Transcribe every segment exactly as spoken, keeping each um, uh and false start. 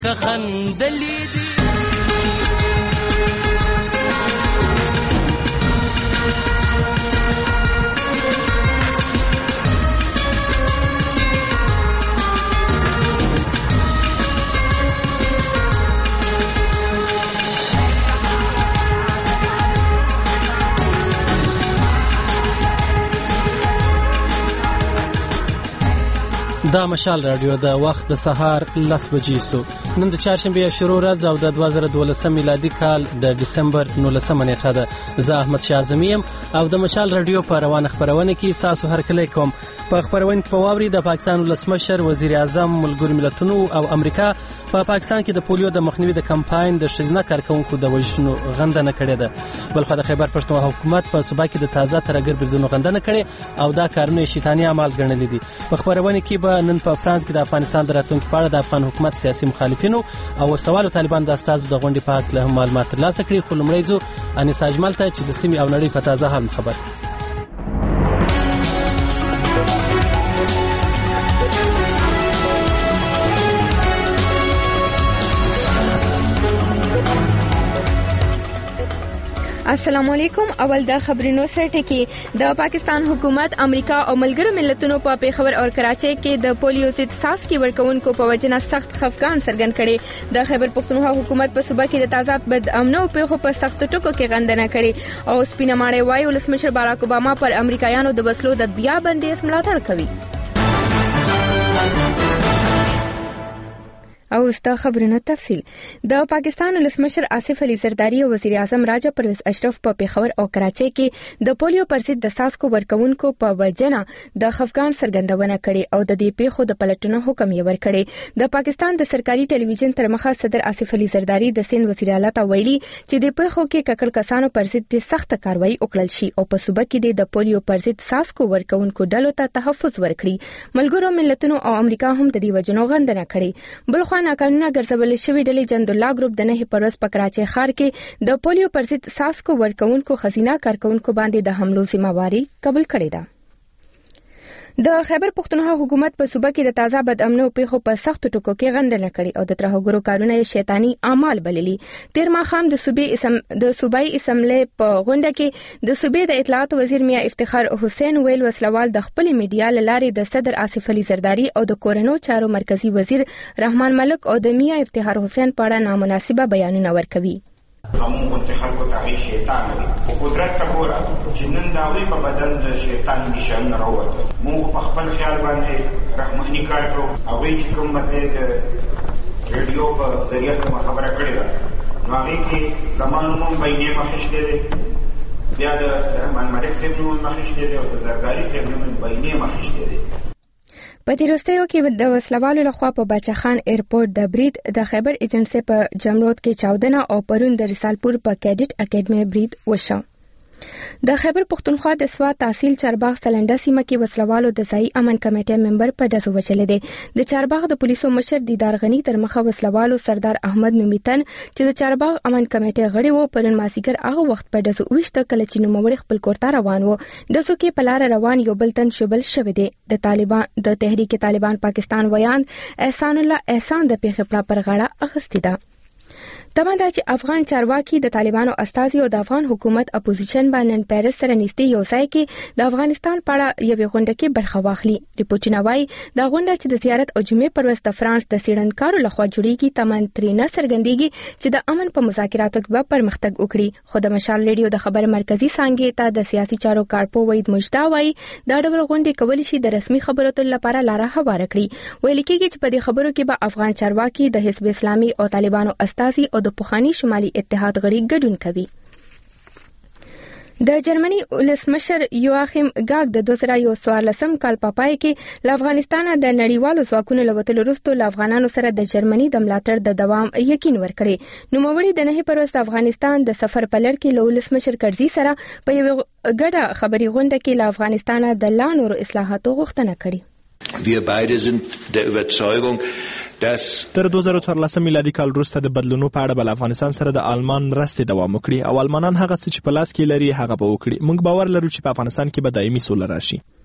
که خندلې دي دا مشال رادیو د وخت د سهار لس بجې سو. نن د چهارشنبه شروع ورځ او د دوه زره دولسم میلادي کال د دسمبر نولسمه نیټه ده. زه احمد شاه اعظمي یم او د مشال رادیو په روانه خبرونه کې تاسو هرکلی کوم. په خبرونه کې په واوري د پاکستان ولسمشر، وزیر اعظم، ملګرو ملتونو او امریکا په پا پاکستان کې د پولیو د مخنیوي د کمپاین د ښځینه کارکونکو د وژنو غندنه کړې ده. بلخو د خیبر پښتونخوا حکومت په صوبه کې د تازه ترګر بریدونو غندنه کړې او دا کارونه شیطاني اعمال ګڼل دي. په خبرونه کې به نن په فرانس کې د افغانستان د راتلونکي په اړه د افغان حکومت سیاسي مخالفینو او وسوالو طالبان د استازو د غونډې په اړه هم معلومات ترلاسه کړي. خو لومړی ځو انیس اجمل ته چې د سیمې او نړۍ په تازه حال خبر. السلام علیکم. اول دا خبرونو سره ټکی. د پاکستان حکومت، امریکا او ملګرو ملتونو په پیښور او کراچۍ کې د پولیو ضد څاڅکي ورکوونکو په وجنه سخت خفګان څرګند کړي. د خیبر پښتونخوا حکومت په صوبه کې د تازه بد امنو پیښو په سخت ټکو کې غندنه کړي او سپینه ماڼۍ وايي ولسمشر باراک اوباما پر امریکایانو د وسلو د بیا بندیز ملاتړ کوي. او استا خبرونه تفصیل. د پاکستان ولسمشر آصف علي زرداری او وزیر اعظم راجا پرویز اشرف په پیښور او کراچۍ کې د پولیو پر ضد د څاڅکو ورکوونکو په وجنه د خفګان څرګندونه کړې او د دې پیښو د پلټنو حکم یې ورکړی. د پاکستان د سرکاري ټلویزیون تر مخه صدر آصف علي زرداری د سند وزیر اعلی ته ویلي چې د پیښو کې ککړ کسانو پر ضد د سخت کاروایی وکړل شي او په صوبه کې د پولیو پر ضد څاڅکو ورکوونکو ډلو ته تحفظ ورکړي. ملګرو ملتونو او امریکا هم د دې وجنو غندنه کړې. بلخو ناقانونه ګرځول شوی ډلې جندالله ګروپ د نه پروس په کراچۍ ښار کې د پولیو پر ضد څاڅکو ورکوونکو ښځینه کارکونکو باندې د حملو ذمہواری قبول کړې ده. د خیبر پښتونخوا حکومت په صوبه کې د تازه بد امنو پیښو په سخت ټکو کې غندنه کړې او د ترهګرو کارونه شیطانی اعمال بللي. تیر ماښام د صوبې اسم د صوبایي اسمبلی په غونډه کې د صوبې د اطلاعات وزیر میا افتخار حسین ویل وسلوال د خپل میډیا لارې د صدر آصف علي زرداری او د کورنو چارو مرکزی وزیر رحمان ملک او د میا افتخار حسین په اړه نامناسبه بیانونه ورکوي. قانون منتخب کو تاغي شیطان دی او قدرت ته ګوره چې نن داوی په بدل د شیطان نشان راوته. موږ په خپل خیال باندې رحماني کار کوو او چې کوم مته د ریډیو په ذریعہ کوم خبره کړې ده نو هغه کې زمانو مون بینه مخشته دي بیا د رحمان ملک صاحب نوم مخشته دي او د زرداری صاحب نوم بینه مخشته دي. په تیروستیو کې د وسلوالو لخوا په باچخان ایرپورټ د برید، د خیبر ایجنسی په جمرود کې چاودنه او پرون د رسالپور په کیډټ اکیډمي برید وشو. د خیبر پښتونخوا د سوا تحصیل چارباغ سلنډه سیمه کې وسلوالو د ځای امن کمیټې ممبر په ډزو وچلې دي. د چارباغ د پولیسو مشر دیدار غنی تر مخه وسلوالو سردار احمد نومیتن چې د چارباغ امن کمیټې غړي وو پرون مازیګر هغه وخت په ډزو وشته کله چې نوموړي خپل کور ته روان وو. ډزو کې په لار روان یو بل تن شوبل شوی دی. د طالبان د تحریک طالبان پاکستان ویان احسان الله احسان د پیښې پر غاړه اخیستې ده. تمه ده چې افغان چارواکي د طالبانو استازي او د افغان حکومت اپوزیشن باندې پیرس سره نږدې یو ځای کې د افغانستان په اړه یوې غونډه کې برخه واخلي. ریپورټونه وايي دا غونډه چې د زیارت او جمعې پر ورځ د فرانس د څېړنکارو لخوا جوړیږي تمن ترېنه څرګندېږي چې د امن په مذاکراتو کې به پرمختګ وکړي. خو د مشال ریډیو د خبر مرکزی څانګې ته د سیاسي چارو کارپو وحید مجدا وايي دا ډول غونډې کولی شي د رسمي خبرو اترو لپاره لاره هواره کړي. ویل کېږي چې په دې خبرو کې به افغان چارواکي د حزب اسلامي او طالبانو استازي او د پخوانی شمالي اتحاد غړي ګډون کوي. د جرمني ولسمشر یواخیم ګاګ د دوه زره یو څوارلسم کال په پای کې له افغانستانه د نړیوالو ځواکونو له وتلو وروسته له افغانانو سره د جرمني د ملاتړ د دوام یقین ورکړی. نوموړي د نه پروس د افغانستان د سفر په لړ کې له ولسمشر کرزي سره په یو ګډه خبري غونډه کې له افغانستانه د لا نورو اصلاحاتو غوښتنه کړې. Wir beide sind der Überzeugung, dass تر دوه زره څوارلسم میلادي کال وروسته د بدلونو په اړه بل افغانستان سره د آلمان مرستې دوام وکړي او آلمانان هغه څه چې په لاس کې لري هغه به وکړي. موږ باور لرو چې په افغانستان کې به دایمي سوله راشي.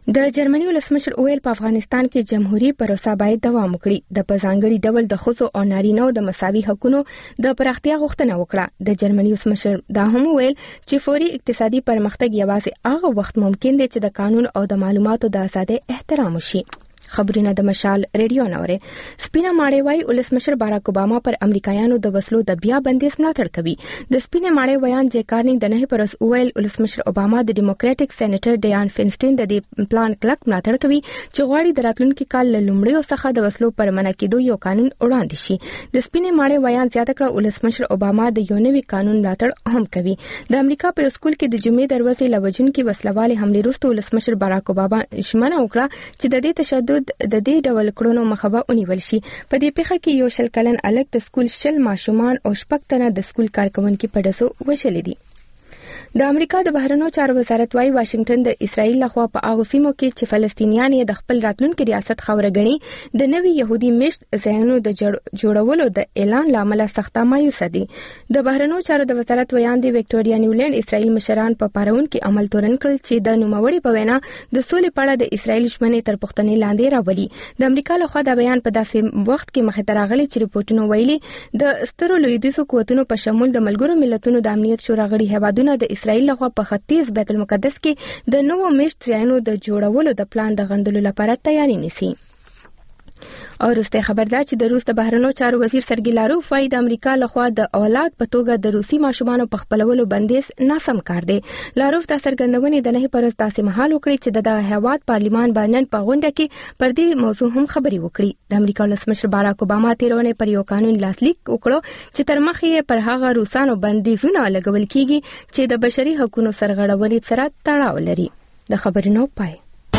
د جرمني ولسمشر وویل په افغانستان کې جمهوریت پروسه باید دوام وکړي. د پزانګړي ډول د ښځو او نارینه‌و د مساوي حقوقو د پراختیا غوښتنه وکړه. د جرمني ولسمشر دا هم وویل چې فوري اقتصادي پرمختګ یوازې هغه وخت ممکن دی چې د قانون او د معلوماتو د ازادۍ احترام وشي. خبرونه د مشال ریډیو نوري. سپینه ماړی وای ولسمشر باراک اوباما پر امریکایانو د وسلو د بیا بندیز ملاتړ کوي. د سپینه ماړی ویان جې کارنینګ د نه پرس ویل ولسمشر اوباما د ډیموکراټک سېنیټر ډیان فینسټین د دې پلان کلک ملاتړ کوي چې غواړي د راتلونکي کال له لومړیو څخه د وسلو پر منع کېدو یو قانون وړاندې شي. د سپینه ماړی ویان زیاته کړه ولسمشر اوباما د یو نوي قانون ملاتړ هم کوي. د امریکا په سکول کې د جمعې دروازې لوجونکي وسلوالې حملې وروسته ولسمشر باراک اوباما شمنه وکړه چې د دې تشدد د دې ډول کړونو مخه به ونیول شي. په دې پیښه کې یو شل کلن الګ د سکول شل ماشومان او شپږ تنه د سکول کارکونکو په ډزو وشلې دي. د امریکا د بهرنیو چارو وزارت وايي واشنگټن د اسرائیل لخوا په هغه سیمو کې چې فلسطینیان یې د خپل راتلونکي ریاست خوره غني د نوي يهودي مشت ځایونو د جوړولو د اعلان لامل سخت مایوسه دي. د بهرنیو چارو د وزارت ویاندې وکټوريا نیولند اسرائیل مشران په پارون کې عمل تورن کړل چې د نوموړي په وینا د سولې په اړه د اسرائیل شمنې تر پښتنې لاندې راولي. د امریکا لخوا دا بیان په داسې وخت کې مخه ترغلي چې رپورټونه ویلي د سترو لویدیځو قوتونو په شمول د ملګرو ملتونو د امنیت شورا غړي هیوادونو د اسرائیل لخوا په ختیځ بیت المقدس کې د نوو مشت ځایونو د جوړولو د پلان د غندلو لپاره تیاری نیسي. او وروسته خبر ده چې د روس د بهرنیو چارو وزیر سرګی لاروف وايي د امریکا لخوا د اولاد په توګه د روسي ماشومانو په خپلولو بندیز ناسم کار دی. لاروف دا څرګندونه د نه پرست داسې مهال وکړي چې د هیواد پارلیمان باندې په غونډه کې پر دې موضوع هم خبري وکړي. د امریکا ولسمشر باراک اوباما تیرونه پر یو قانون لاسلیک وکړو چې تر مخ یې پر هغه روسانو بندیزونه لګول کیږي چې د بشري حقوقو سرغړونې سره تړاو لري. د خبرونو پای.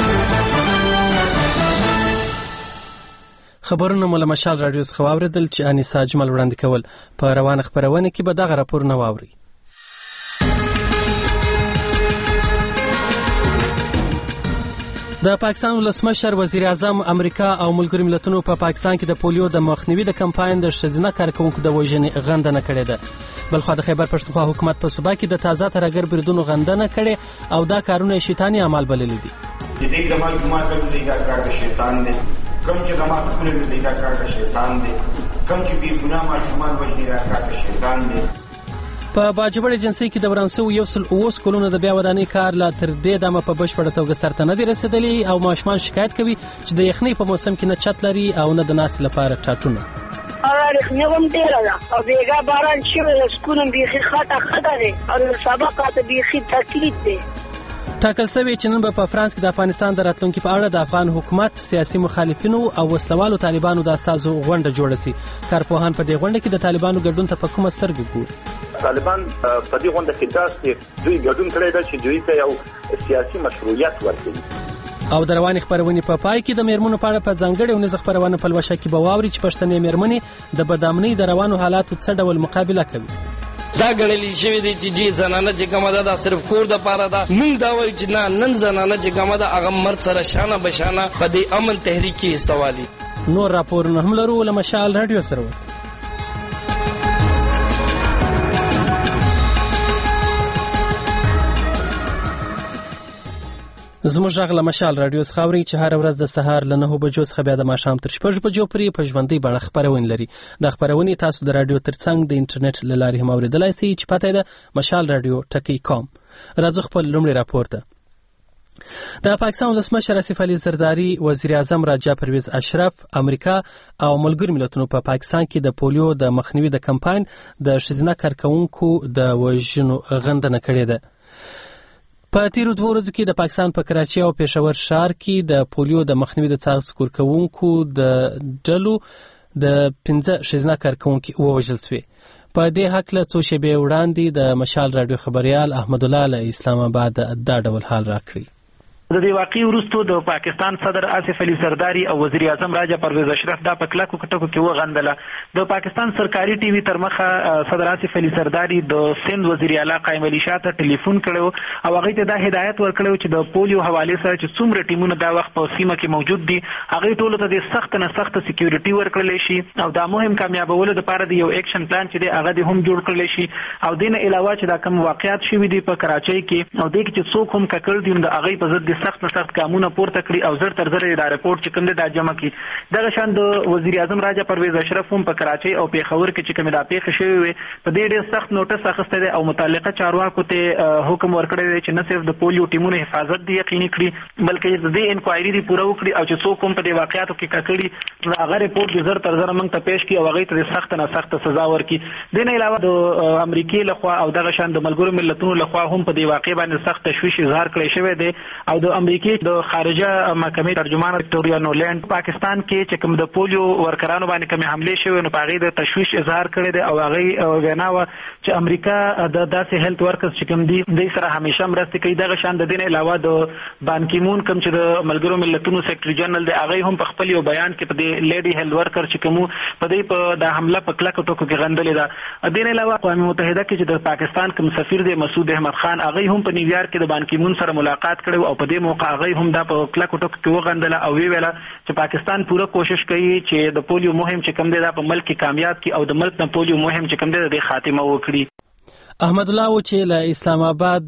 خبرونه مله مشال رادیو څخه واوریدل چې انیسا اجمل وړاندې کول. په روانه خبرونه کې به دغه راپورونه واوري. د پاکستان ولسمشر وزیر اعظم امریکا او ملګرو ملتونو په پا پاکستان کې د پولیو د مخنیوي د کمپاین د ښځینه کارکونکو د وژنې غندنه کړې ده. بلخو د خیبر پښتونخوا حکومت په صوبه کې د تازه ترګر بریدونو غندنه کړې او دا کارونه شیطانی اعمال بللي دي. د دې د ما جمعه ته د کار د شیطان دی کم چې زما سکول د دې کار د شیطان دی کم چې بي ګناه ماشومان وژني را کار د شیطان دی. په باجوړ ایجنسی کې د ورانسو یو سل اوس کلونه د بیا ودانۍ کار لا تر دې دمه په بشپړه توګه سرته نه دی رسیدلی او ماشومان شکایت کوي چې د یخنۍ په موسم کې نه چت لري او نه د ناستې لپاره ټاټونه. اور یخنۍ هم ډېره ده او بیګا باران شوی د سکول بیخي خطه خطه دی او سبقات بیخي تکلیف دی. ټاکل شوی چې نن به په فرانس کې د افغانستان د راتلونکي په اړه د افغان حکومت سیاسي مخالفینو او وسلوالو طالبانو د استازو غونډه جوړه شي. کارپوهان په دې غونډه کې د طالبانو ګډون ته په کومه سترګه ګوري. طالبان په دې غونډه کې داسې دوی ګډون کړی دی چې دوی ته یو سیاسي مشروعیت ورکوي. او د روانې خبرونې په پای کې د میرمنو په اړه په ځانګړې ونیزه خبرونه په لوشه کې به واوري چې پښتنې میرمنې د بدامنۍ د روانو حالاتو څه ډول مقابله کوي. دا غړلې شوی دی چې جی زنانه چې کومه ده دا صرف کور د پاره ده. موږ دا وایو چې نه نن زنانه چې کومه ده هغه مرد سره شانه بشانه په دې امن تحریک کې سوالي. نور راپورونه هم لرو له مشال رادیو سره اوس. زموږ غږ له مشال رادیو څخه اوري چې هر ورځ د سهار له نهو بجو څخه بیا د ماښام تر شپږ بجو پورې په ژوندۍ بڼه خپرونه لري. د خپرونې تاسو د رادیو ترڅنګ د انټرنیټ له لارې هم اوریدلای شئ چې پته ده مشال رادیو ټکی کام. راځو خپل لومړی راپور ته. د پاکستان ولسمشر آصف علي زرداری، وزیر اعظم راجا پرویز اشرف، امریکا او ملګرو ملتونو په پا پاکستان کې د پولیو د مخنیوي د کمپاین د ښځینه کارکونکو د وژنو غندنه کړې ده. په تیرو دوه ورځو کې د پاکستان په کراچۍ او پېښور ښار کې د پولیو د مخنیوي د څاڅکي کارکونکو د ډلو د پنځه ښځینه کارکونکو ووژل شوي. په دې هکله څو شېبې وړاندې د مشال رادیو خبریال احمد الله له اسلام آباد دا ډول حال راکړی. د دې واقعي وروسته د پاکستان صدر آصف علي زرداری او وزیر اعظم راجا پرویز اشرف دا په کلکو کټکو کې وغندله. د پاکستان سرکاري ټي وي تر مخه صدر آصف علي زرداری د سند وزیر اعلی قائم علي شاه ته ټلیفون کړو او هغه ته دا هدایت ورکړو چې د پولیو حواله سره چې څومره ټیمونه دا وخت په سیمه کې موجود دي هغه ټولو ته د سخت نه سخت سکیورټي ورکړل شي او دا مهم کامیابولو لپاره د یو اکشن پلان چې دی هغه د هم جوړ کړل شي. او دینه علاوه چې دا کوم واقعیت شوي دي په کراچۍ کې او د کې چې څوک هم ککړ دي د هغه په ضد باندې سخت نه سخت ګامونه پورته کړي او زر تر زر دا رپورټ چې کوم دی دا جمع کړي. دغه شان د وزیر اعظم راجا پرویز اشرف هم په کراچۍ او پیښور کې چې کوم دا پیښه شوې وي په دې ډېر سخت نوټس اخیستی دی او متعلقه چارواکو ته حکم ورکړی دی چې نه صرف د پولیو ټیمونو حفاظت دی یقیني کړي بلکې د دې انکوایري دی پوره وکړي او چې څوک هم په دې واقعاتو کې ککړي هغه رپورټ د زر تر زر موږ ته پیش کړي او هغې ته د سخت نه سخته سزا ورکړي. دې نه علاوه د امریکې لخوا او دغه شان د ملګرو ملتونو لخوا هم په دې واقع باندې سخت تشویش اظهار کړی شوی دی او د امریکې د خارجه محکمې ترجمان وکټوریا نولند پاکستان کې چې کوم د پولیو ورکرانو باندې کومې حملې شوې نو په هغې د تشویش اظهار کړی دی او هغې وینا وه چې امریکا د داسې هیلث ورکرز چې کوم دي دوی سره همیشه مرستې کوي. دغه شان د دې نه علاوه د بان کی مون کوم چې د ملګرو ملتونو سیکرټري جنرال دی هغې هم په خپل یو بیان کې په دې لیډي هیلث ورکر چې کوم په دې په د حمله په کلکو ټکو کې غندلې ده. دې نه علاوه اقوام متحده کې چې د پاکستان کوم سفیر دی مسعود احمد خان هغې هم په نیویارک کې د بان کی مون سره ملاقات کړی او په دې موقع هغې هم دا په کلکو ټکو کې وغندله او وی ویله چې پاکستان پوره کوشش کوي چې د پولیو مهم چې کوم دی دا په ملک کې کامیاب کړي او د ملک نه پولیو مهم چې کوم دی د خاتمه وکړي. احمد الله و چې له اسلام آباد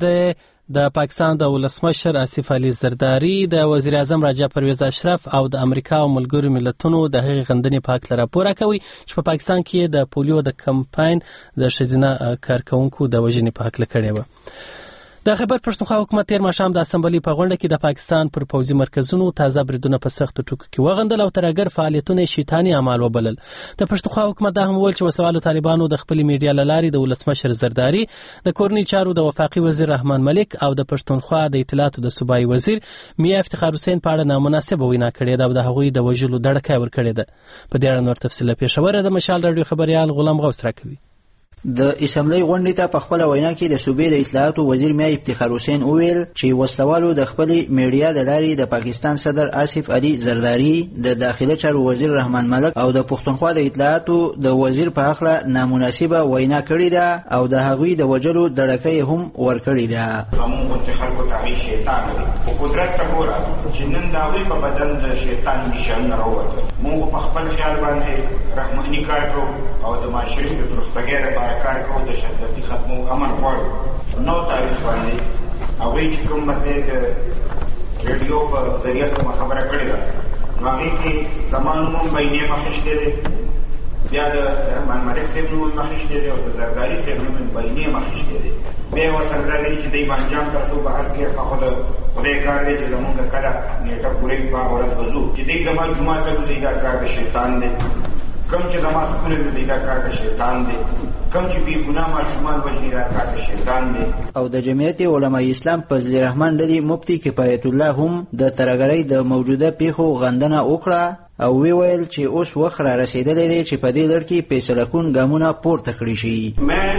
د پاکستان د ولسمشر آصف علي زرداری د وزیر اعظم راجا پرویز اشرف او د امریکا او ملګرو ملتونو د هغې غندنې په هکله راپور راکوي چې په پاکستان کې د پولیو د کمپاین د ښځینه کارکوونکو د وژنې په هکله کړې وه. د خیبر پښتونخوا حکومت تیر ماښام د اسمبلۍ په غونډه کې د پاکستان پر پوځي مرکزونو تازه بریدونه په سختو ټکو کې وغندل او ترهګر فعالیتونه یې شیطاني اعمال وبلل. د پښتونخوا حکومت دا هم وویل چې وسوالو طالبانو د خپلې میډیا له لارې د ولسمشر زرداری د کورنۍ چارو د وفاقي وزیر رحمان ملک او د پښتونخوا د اطلاعاتو د صوبایي وزیر میا افتخار حسین په اړه نامناسبه وینا کړې ده او د هغوی د وژلو دړکه ورکړې ده. په دې اړه نور تفصیل له پېښوره د مشال راډیو خبریال غلام غوث راکوي. د اسمبلی غونډې ته په خپل وینا کې د صوبې د اطلاعاتو وزیر میا افتخار حسین وویل چې وسلوالو د خپلې میډیا د لارې د پاکستان صدر آصف علي زرداری د داخله چارو وزیر رحمان ملک او د پښتونخوا د اطلاعاتو د وزیر په هکله نامناسبه وینا کړې ده او د هغوی د وژلو دړکه هم ورکړې ده. زموږ د خلکو ته هغې شیطان دی خو قدرت ته ګوره چې نن د هغوی په بدن د شیطان نشان راووته. موږ په خپل خیال باندې رحماني کار کوو او د معاشرې د درستګۍ لپاره کار کوو د شدتي ختمو امر غواړو. نو تاریخ باندې هغوی چې کوم مطلب د ریډیو په ذریعه کومه خبره کړې ده نو هغې کې زما نوم هم بینې مخیشتی دی بیا د رحمان ملک صاحب نوم هم مخیشتی دی او د زرداري صاحب نوم هم بینې مخیشتی دی. بیا یې ورسره دا لري چې دی بانجان تر څو بهر کې خو د خدای کار دی چې زمونږ کله نیټه پورې په هغه ورځ به ځو چې دی زما جومات ته وځي دا کار د شیطان دی. کم چې زما سکول دی دا کار د شیطان دی. کم چې بی ګناه ماشومان وژني دا کار د شیطان دی. او د جمعیت علماء اسلام فضل رحمان ډلې مفتي کفایت الله هم د ترهګرۍ د موجوده پیښو غندنه وکړه او وی ویل چې اوس وخت را رسیدلی دی چې په دې لړ کې فیصله کون ګامونه پورته کړي شي.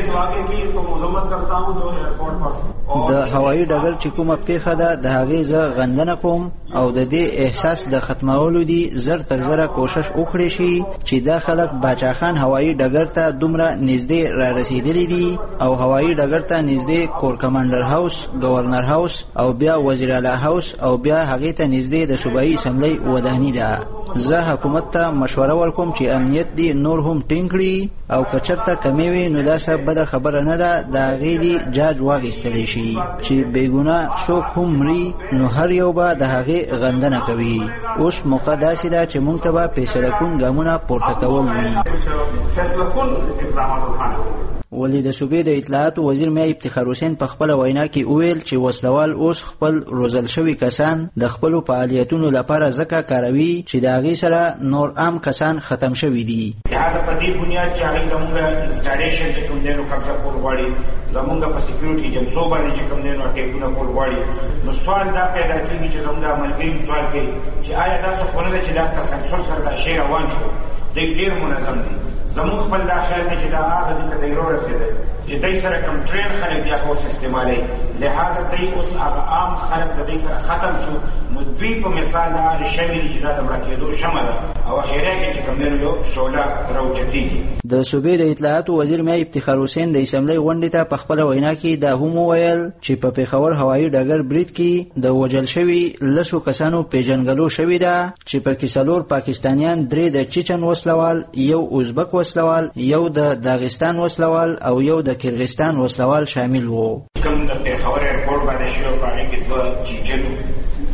د هوایي ډګر چې کومه پیښه ده د هغې زه غندنه کوم او د دې احساس د ختمولو دي زر تر زره کوشش وکړي شي چې دا خلک باچا خان هوایي ډګر ته دومره نږدې را رسیدلی دي او هوایي ډګر ته نږدې کور کمانډر هاوس گورنر هاوس او بیا وزیر اعلی هاوس او بیا هغې ته نږدې د صوبایي اسمبلۍ وداني ده. زه حکومت ته مشوره ورکوم چې امنیت دی نور هم ټینګ کړي او که چېرته کمی وي نو دا څه بده خبره نه ده د هغې دې جاج واخیستلی شي چې بېګناه څوک هم مري نو هر یو به د هغې غندنه کوي. اوس موقع داسې ده چې موږ ته به فیصله کون ګامونه پورته کول وي. ولی د صوبې د اطلاعاتو وزیر میا افتخار حسین په خپله وینا کې وویل چې وسلوال اوس خپل روزل شوي کسان د خپلو فعالیتونو لپاره ځکه کاروي چې د هغې سره نور عام کسان ختم شوي دي. لهذا په دې بنیاد چې هغوی زمونږ انسټالیشن چې کوم دی نو قبضه کول غواړي زمونږ په سیکیورټي ایجنسو باندې چې کوم دی نو اټیکونه کول غواړي نو سوال دا پیدا کېږي چې زمونږ ملګري سوال کوي چې آیا داسې خو نه ده چې دا تسلسل سره دا شی روان شو دی ډېر منظم دی. زموږ خپل دا خیال دی چې دا هغه دې ته دی ورسېدی چې دی سره کوم ټرین خلک بیا خو اوس استعمالوي لهذا دی اوس هغه عام خلک د دی سره ختم شو نو دوی په مثال د هغې شوي دي چې دا د مړه کېدو شمه ده او اخیرا کې چې کوم دی نو یو شعله راوچتېږي. د صوبې د اطلاعاتو وزیر میا افتخار حسین د اسمبلۍ غونډې ته په خپله وینا کې دا هم وویل چې په پېښور هوایي ډګر برید کې د وژل شوي لسو کسانو پیژنګلو شوې ده چې پکې څلور پاکستانیان درې د چیچن وسلوال یو ازبک وسلوال یو د داغستان وسلوال او یو د کرغستان وسلوال شامل وو. کوم د پېښور ایرپورټ باندې شوی په هغې کې دوه چیچن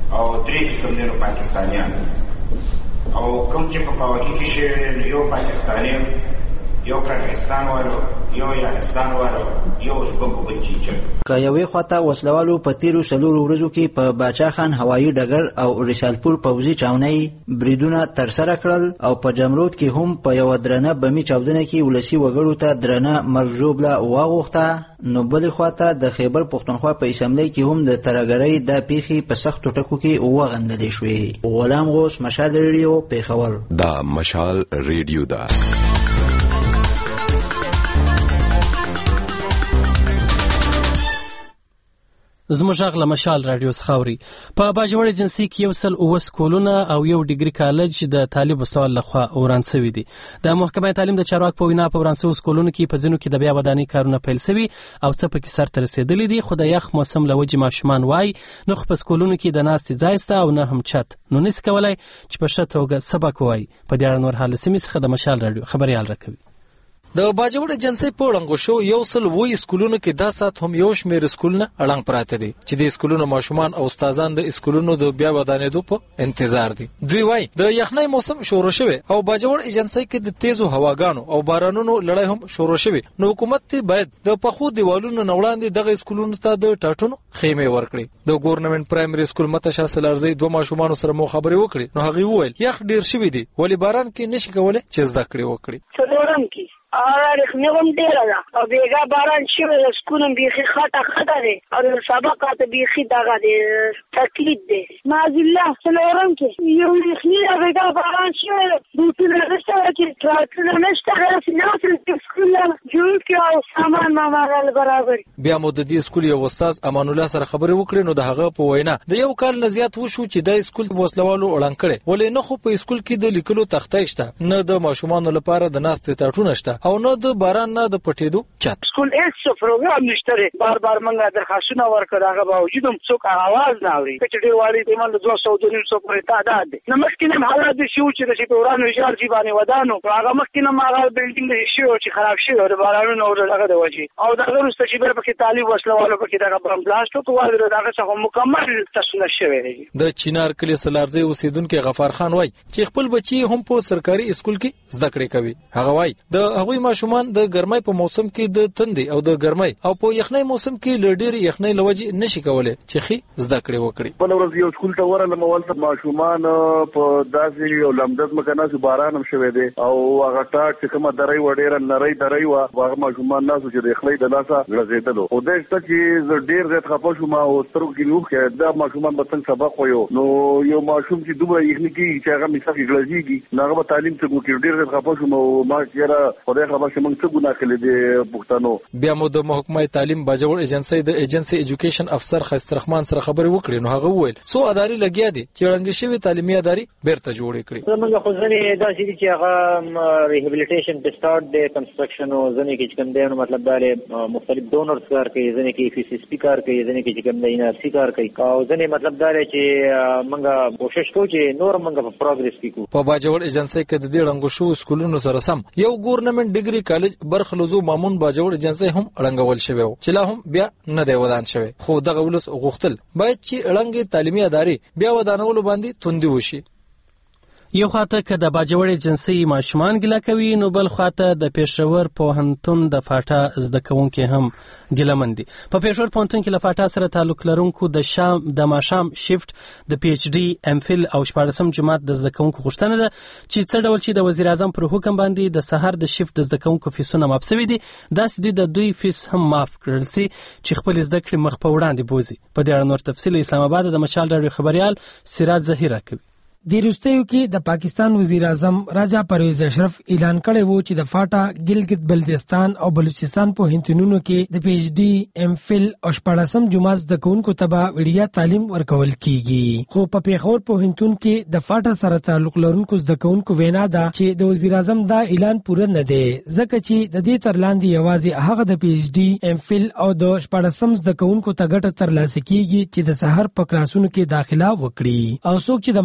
او درې چې کوم دي نو پاکستانیان او کوم چې په پاوکي کې شوي یو پاکستاني یو کاکستان والو یو یاغستان والو یو ازبک بچیچن. که یوې خواته وسلوالو په تیرو څلورو ورځو کې په باچا خان هوایي ډګر او رسالپور پوځي چاونۍ بریدونه ترسره کړل او په جمرود کې هم په یوه درنه بمي چاودنه کې ولسي وګړو ته درنه مرګ ژوبله واغوښته. نو بلې خواته د خیبر پښتونخوا په اسمبلی کې هم د ترهګرۍ دا پیښې په سختو ټکو کې وغندلې شوې. غلام غوث، مشال ریډیو، پېښور. دا مشال ریډیو ده. زموږ غږ له مشال رادیو څخه اوري. په باجوړ ایجنسي کې یو سل اوه سکولونه او یو ډیګري کالج د طالب وسوال لخوا وران شوي دي. د محکمه تعلیم د چارواکو په وینا په وران شوو سکولونو کې په ځینو کې د بیا ودانۍ کارونه پیل شوي او څه پکې سرته رسېدلي دي، خو د یخ موسم له وجې ماشومان وایي نه خو په سکولونو کې د ناستې ځای شته او نه هم چت، نو نشي کولی چې په ښه توګه سبق ووایي. په دې اړه نور حال سیمې څخه د مشال رادیو خبریال راکوي. د باجوړ ایجنسي په وړاندو شو یو سل وی سکولونو کې دا سات هم یو شمېر سکولونه اړنګ پراته دي چې د سکولونو ماشومان او استادان د سکولونو د بیا ودانېدو په انتظار دي. دوی وایي د یخنۍ موسم شروع شوی او باجوړ ایجنسي کې د تیزو هواګانو او بارانونو لړۍ هم شروع شوی، نو حکومت ته باید د پخو دیوالونو نه وړاندې دغه سکولونو ته د ټاټونو خیمه ورکړي. د ګورنمنت پرایمري سکول متشا سلارزي دوه ماشومان سره مو خبرې وکړي، نو هغه وویل یخ ډیر شوی دی ولی باران کې نشي کولای چې زده کړې وکړي. څلورم کې آره خنوم ډیره ده او بیګا باران شوی د سکولم بیخي خطا خطا دی او د سبقات بیخي دغه دی تکلیف دی. مازله څلورم کې یو بیخي بیګا باران شوی د ټول نشته چې ټراکټر نشته غواړي نه سکول جوړ کړي او سامان ما مال برابر. بیا مو د دې سکول یو استاد امان الله سره خبرې وکړې، نو د هغه په وینا د یو کال نه زیات وشو چې د سکول وسلوالو اړنګ کړي، ولې نه خو په سکول کې د لیکلو تختې شته، نه د ماشومان لپاره د ناستې ټاټونه شته او نه د باران نه د پټېدو چت. سکول هیڅ پروګرام نشته، بار بار موږ درخواستونه ورکړو، هغه باوجود هم څوک आवाज نه اوري. چې ډېر والی د مال دوه سوه دوه سوه پورې تعداد دی. نو مخکې هم حالات دي چې د پورانو اشار جی باندې ودانو هغه مخکې هم هغه بلډینګ شي چې خراب شي او د بارانونو او دغه د وجې او دغه وروسته چې بیا پکې طالب وسلوالو پکې دغه بم بلاست او کوه دغه څخه مکمل تسنه شوی دی. د چینار کلی سلارزي اوسیدونکو غفار خان وای چې خپل بچي هم په سرکاري اسکول کې زده کړې کوي. هغه وای د هغوی ماشومان د ګرمۍ په موسم کې د تندې او د ګرمۍ او په یخنۍ موسم کې لډیر یخنۍ لوجي نشي کولای چې خي زده کړې وکړي. په ورځ یو سکول ته ورغلم ولته ماشومان په داسې یو لمدز مکنه چې باران هم شوی دی او هغه ټاټ چې کومه درې وډیره نری درې و هغه ماشومان ناسو چې د یخنۍ د لاسه غځېدلو او د څه چې ډیر زیات خپه شوم او سترګو کې نو کې دا ماشومان به څنګه سبق وایو. نو یو ماشوم چې دوه یخنۍ کې چې هغه مثال غلځيږي نو هغه تعلیم ته کې ډیر زیات خپه شوم او ما کېره خدای خبر چې موږ څه ګناه کړی دی پښتنو. بیا مو د محکمه تعلیم باجوړ ایجنسي د ایجنسي ایجوکیشن افسر خسترخمان سره خبرې وکړې، نو هغه وویل سو اداري لګیا دي چې وړاندې شوی تعلیمي اداري بیرته جوړې کړي. موږ خو ځنې دا چې هغه ریهابلیټیشن د سٹارټ د کنستراکشن او ځنې کې کوم دی نو مطلب دا مختلف ډونرز کار کوي، ځنې کې اف سی اس پی کار کوي، ځنې کې کوم دی ان ار سی کار کوي او ځنې مطلب دا چې موږ کوشش کوو چې نور موږ په پروګرس وکړو. په باجوړ ایجنسي کې د دې رنګو شو سکولونو سره سم یو ګورنمنت ډیګري کالج برخلوزو مامون باجوړ ایجنسي هم اړنګول شوی و چې لا هم بیا نه دی ودان شوی، خو دغه ولس غوښتل باید چې اړنګ تعلیمي ادارې بیا ودانولو باندې توندي وشي. یو خاطر که د باجوړ ایجنسي ماشومان ګله کوي، نو بل خاطر د پېښور پوهنتون د فاټا زده کوونکي هم ګیلمن دي. په پېښور پوهنتون کې له فاټا سره تعلق لرونکو د شام د ماشام شیفت د پی ایچ ډي ام فل او شپاړسم جماعت د زده کوونکو غوښتنه ده چې څه ډول چې د وزیر اعظم پر حکم باندې د سحر د شیفت د زده کوونکو فیسونه معاف شوي دي، داسې د دوی فیس هم معاف کړل سي چې خپل زده کړې مخ په وړاندې بوزي. په دې اړه نور تفصیل اسلام آباد د مشال راډیو خبریال سراج ظهیر کوي. د روستیو کې د پاکستان وزیر اعظم راجا پرویز اشرف اعلان کړی وو چې د فاټا، ګلګت بلتستان او بلوچستان په هنتونونو کې د پی ایچ ډي ام فل او شپاړسم جماعت د کوونکو تبا وړیا تعلیم ورکول کیږي. خو په پیښور په هنتون کې د فاټا سره تعلق لرونکو د کوونکو وینا ده چې د وزیر اعظم دا اعلان پوره نه دی، ځکه چې د دې تر لاندې یوازې هغه د پی ایچ ډي ام فل او د شپاړسم د کوونکو ته ګټه ترلاسه کیږي چې د سحر په کلاسونو کې داخله وکړي او څوک چې د ماښام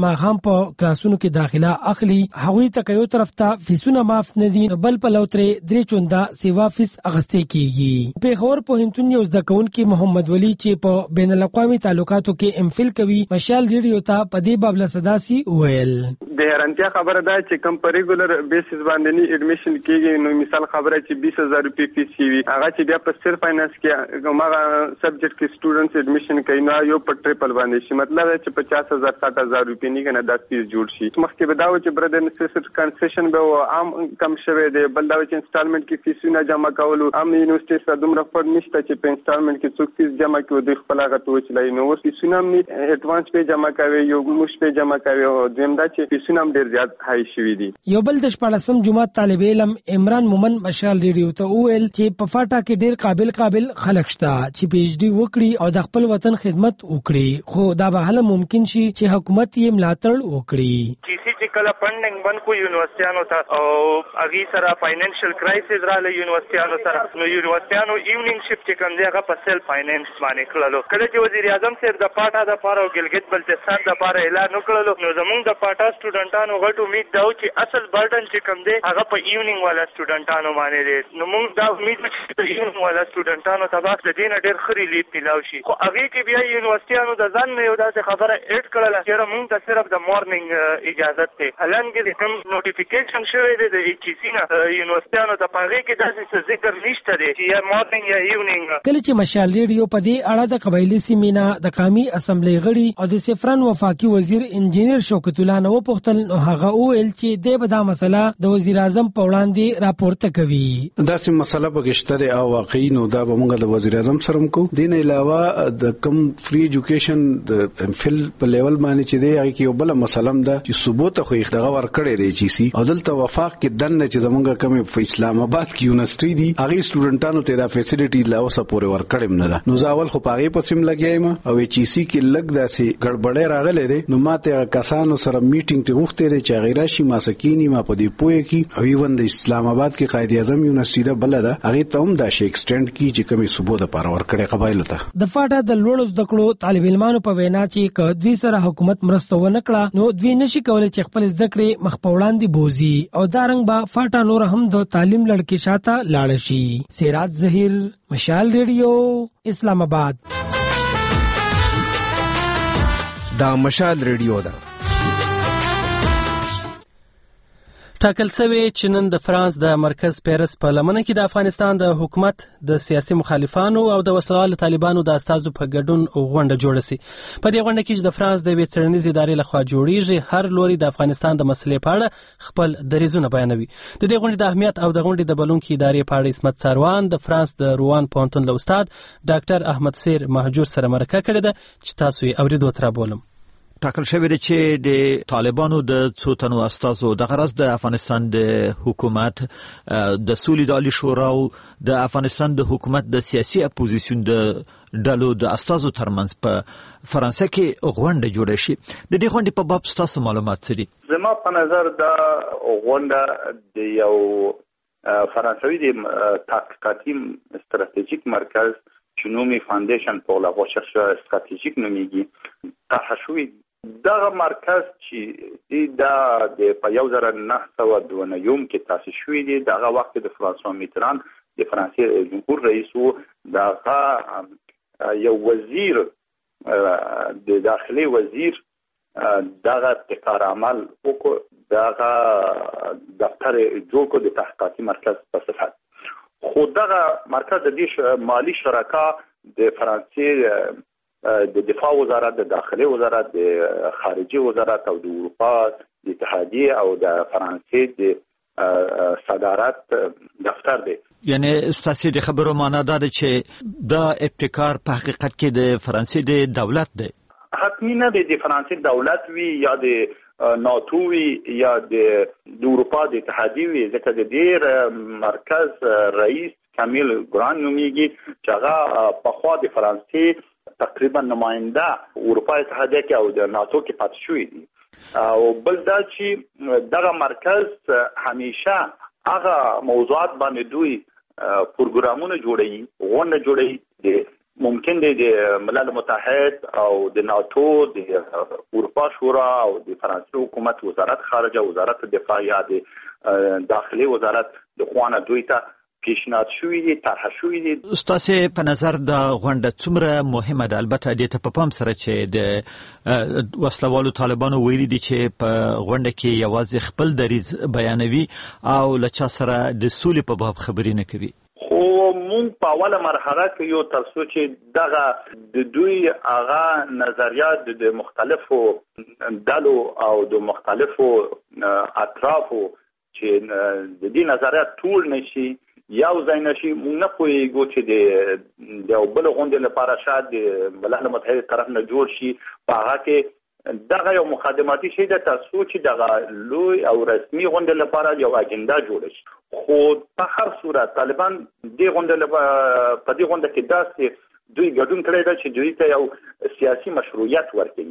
په کلاسونو کې داخله اخلي هغوی ته یو طرف ته فیسونه معاف نه دي بل په لوترې درې چوندا سیوا فیس اغستې کیږي. پیښور پوهنتون یو زده کوونکی محمد ولی چې په بین الاقوامي تعلقاتو کې ام فل کوي مشال ریډیو ته په دې باب له صداسي ویل د حیرانتیا خبره ده چې کم په ریګولر بیسس باندې نه اډمیشن کیږي. نو مثال خبره چې بیس هزار روپۍ فیس وي هغه چې بیا په سر فاینانس کې هغه سبجیکټ کې سټوډنټس اډمیشن کوي نو یو په ټریپل باندې شي مطلب چې پچاس هزار ساٹھ هزار روپۍ نه کنه دا فیس جوړ شي. مخکې به دا و چې برادر نسیسټ کنسیشن به عام کم شوی دی بل دا چې انسټالمنټ کې فیسونه جمع کولو عام یونیورسيټي سره دومره فر نشته چې په انسټالمنټ کې څوک فیس جمع کوي د خپل هغه تو چلای نو فیسونه هم اډوانس په جمع کوي یو مش په جمع کوي او دیم دا چې فیسونه هم ډیر زیات هاي شوی دي. یو بل د شپږم جماعت طالب علم عمران مومن مشال ریډیو ته ویل چې په فاټا کې ډیر قابل قابل خلک شته چې پی ایچ ډی وکړي او د خپل وطن خدمت وکړي خو دا به هله ممکن شي چې حکومت یې ملاتړ وکړي. چې کله فندنګ بند کو یونیورسيانو ته او اغي سره فاینانشل کرایسس رااله یونیورسيانو سره نو یونیورسيانو ایونینګ شپ چې کوم دی هغه په سیل فاینانس باندې کړلو. کله چې وزیر اعظم صاحب د پاټا د پاره او ګلګت بلتستان د پاره اعلان وکړلو نو زموږ د پاټا سټوډنټانو غټ امید دا چې اصل برډن چې کوم دی هغه په ایونینګ والا سټوډنټانو باندې دی. نو موږ دا امید چې ایونینګ والا سټوډنټانو ته باید د دې نه ډېر خري لیپ پیلاو شي خو هغه کې بیا یونیورسيانو د ځان نه یو داسې خبره اډ کړله چې موږ ته صرف د مورنینګ اجازه ته هلنګ د کوم نوټیفیکیشن شوی دی د ایچ سی نه یونیورسيانو ته پاره کې داسې ذکر نشته دی چې یا مورنینګ یا ایونینګ. کله چې مشال ریډیو په دې اړه د قبایلی سیمینا د قومي اسمبلی غړي او د سفران وفاقي وزیر انجینیر شوکت الله نو پختل نو هغه ویل چې د به دا مسله د وزیر اعظم په وړاندې راپورته کوي. دا سم مسله بغشتره او واقعي نو دا به موږ د وزیر اعظم سره کو دین علاوه د کم فری ایجوکیشن د ام فل په لیول باندې چې دی هغه کې یو بل مسله ده چې ثبوت خو اختغا ور کړی دی چې سي او دلته وفاق کې دنه چې زمونږ کوم په اسلام آباد کې یونیورسيټي دي هغه سټوډنټانو ته دا فیسیلیټي لا اوسه پورې ور کړم نه ده. نو زاول خو پاغي پسیم لګیایم او چې سي کې لګ داسې ګړبړې راغلې دي نو ماته کسانو سره میټینګ ته وخته لري چې غیره شي ماسکینی ما په دې پوهه کې او ایون د اسلام آباد کې قائد اعظم یونیورسيټي ده بل ده هغه ته هم دا شي ایکسټند کی چې کومي ثبوت لپاره ور کړی قبایل ته. د فاټا د لوړ زده کړو طالب علمانو په وینا چې ک دوی سره حکومت مرسته ونه کړه نو دوی نشي کولای چې خپل زده کړې مخ په وړاندې بوزي او دارنګ با فاټا نور هم د تعلیم لړکې شاته لاړ شي. سراج ظهیر مشال ریډیو اسلام آباد. دا مشال ریډیو ده. ټاکل شوی چې نن د فرانس د مرکز پیرس په لمنه کې د افغانستان د حکومت د سیاسي مخالفانو او د وسلوال طالبانو د استازو په ګډون غونډه جوړه شي. په دې غونډه کې چې د فرانس د ویڅړنیز ادارې لخوا جوړیږي هر لوري د افغانستان د مسلې په اړه خپل دریځونه بیانوي. د دې غونډې د اهمیت او د غونډې د بلونکي ادارې په اړه اسمت سروان د فرانس د روان پوهنتون له استاد ډاکټر احمد سیر مهجور سره مرکه کړې ده چې تاسو یې اوریدو تر بولم. ټاکل شوی دی چې د طالبانو د څو تنو استازو د غرض د افغانستان د حکومت د سولې د عالی شورا او د افغانستان د حکومت د سیاسي اپوزیسیون د ډلو د استازو ترمنځ په فرانسه کې غونډه جوړه شي. د دې غونډې په باب تاسو معلومات څه دي؟ زما په نظر دا غونډه د یو فرانسوي د تحقیقاتي استراتیژیک مرکز چې نومي فاندیشن په لا غوښه استراتیژیک نوميږي طرح شوی. دغه مرکز چې دا د په یو ځل نه سو د نوم کې تاسیس شوی دی دغه وخت د فرانسوا میتران د فرانسې جمهور رئیس وو دغه یو وزیر د داخلي وزیر دغه ابتکار عمل وکړ دغه دفتر جوړ کړ د تحقیقاتي مرکز په صفت. خو دغه مرکز د دې مالی شرکا د فرانسې د دفاع وزارت د داخلي وزارت د خارجي وزارت او د اروپا د اتحادیه او د فرانسې د صدارت دفتر دی. یعنی ستاسو د خبرو معنا دا ده چې دا ابتکار په حقیقت کې د فرانسې د دولت دی. حتمی نه د فرانسې دولت وی یا د ناتو وی یا د اروپا د اتحادیه وی ځکه د دې مرکز رئیس کامیل ګران نومیږي چې هغه په خوا د فرانسې تقریبا نماینده اروپا اتحادیه کې او د ناتو کې پاتې شوی دي. او بل دا چې دغه مرکز همیشه هغه موضوعات باندې دوی پروګرامونه جوړوي غونډه جوړوي د ممکن دی د ملل متحد او د ناتو د اروپا شورا او د فرانسې حکومت وزارت خارجه وزارت دفاع یا د داخلي وزارت د خوانه دوی ته پیشنهاد شوی دي طرح شوی دي. ستاسو په نظر د غونډه څومره مهمه ده؟ البته د ته په پام سره چې د وسلوالو طالبانو ویلي دي چې په غونډه کې یوازې خپل دریځ بیانوي او له چا سره د سولې په باب خبرې نه کوي. خو مونږ په اوله مرحله کې یو تاسو چې دغه د دوی هغه نظریات د مختلفو ډلو او د مختلفو اطرافو چې د دې نظریات ټول نشي یو ځای نشي، مونږ نه پوهیږو چې د یو بل غونډې لپاره شاید د ملل متحد طرف نه جوړ شي. په هغه کې دغه یو مخادماتي شی ده تاسو چې دغه لوی او رسمي غونډې لپاره یو اجنډا جوړ شي. خو په هر صورت طالبان دې غونډې په دې غونډه کې داسې دوی ګډون کړی ده چې دوی ته یو سیاسي مشروعیت ورکوي.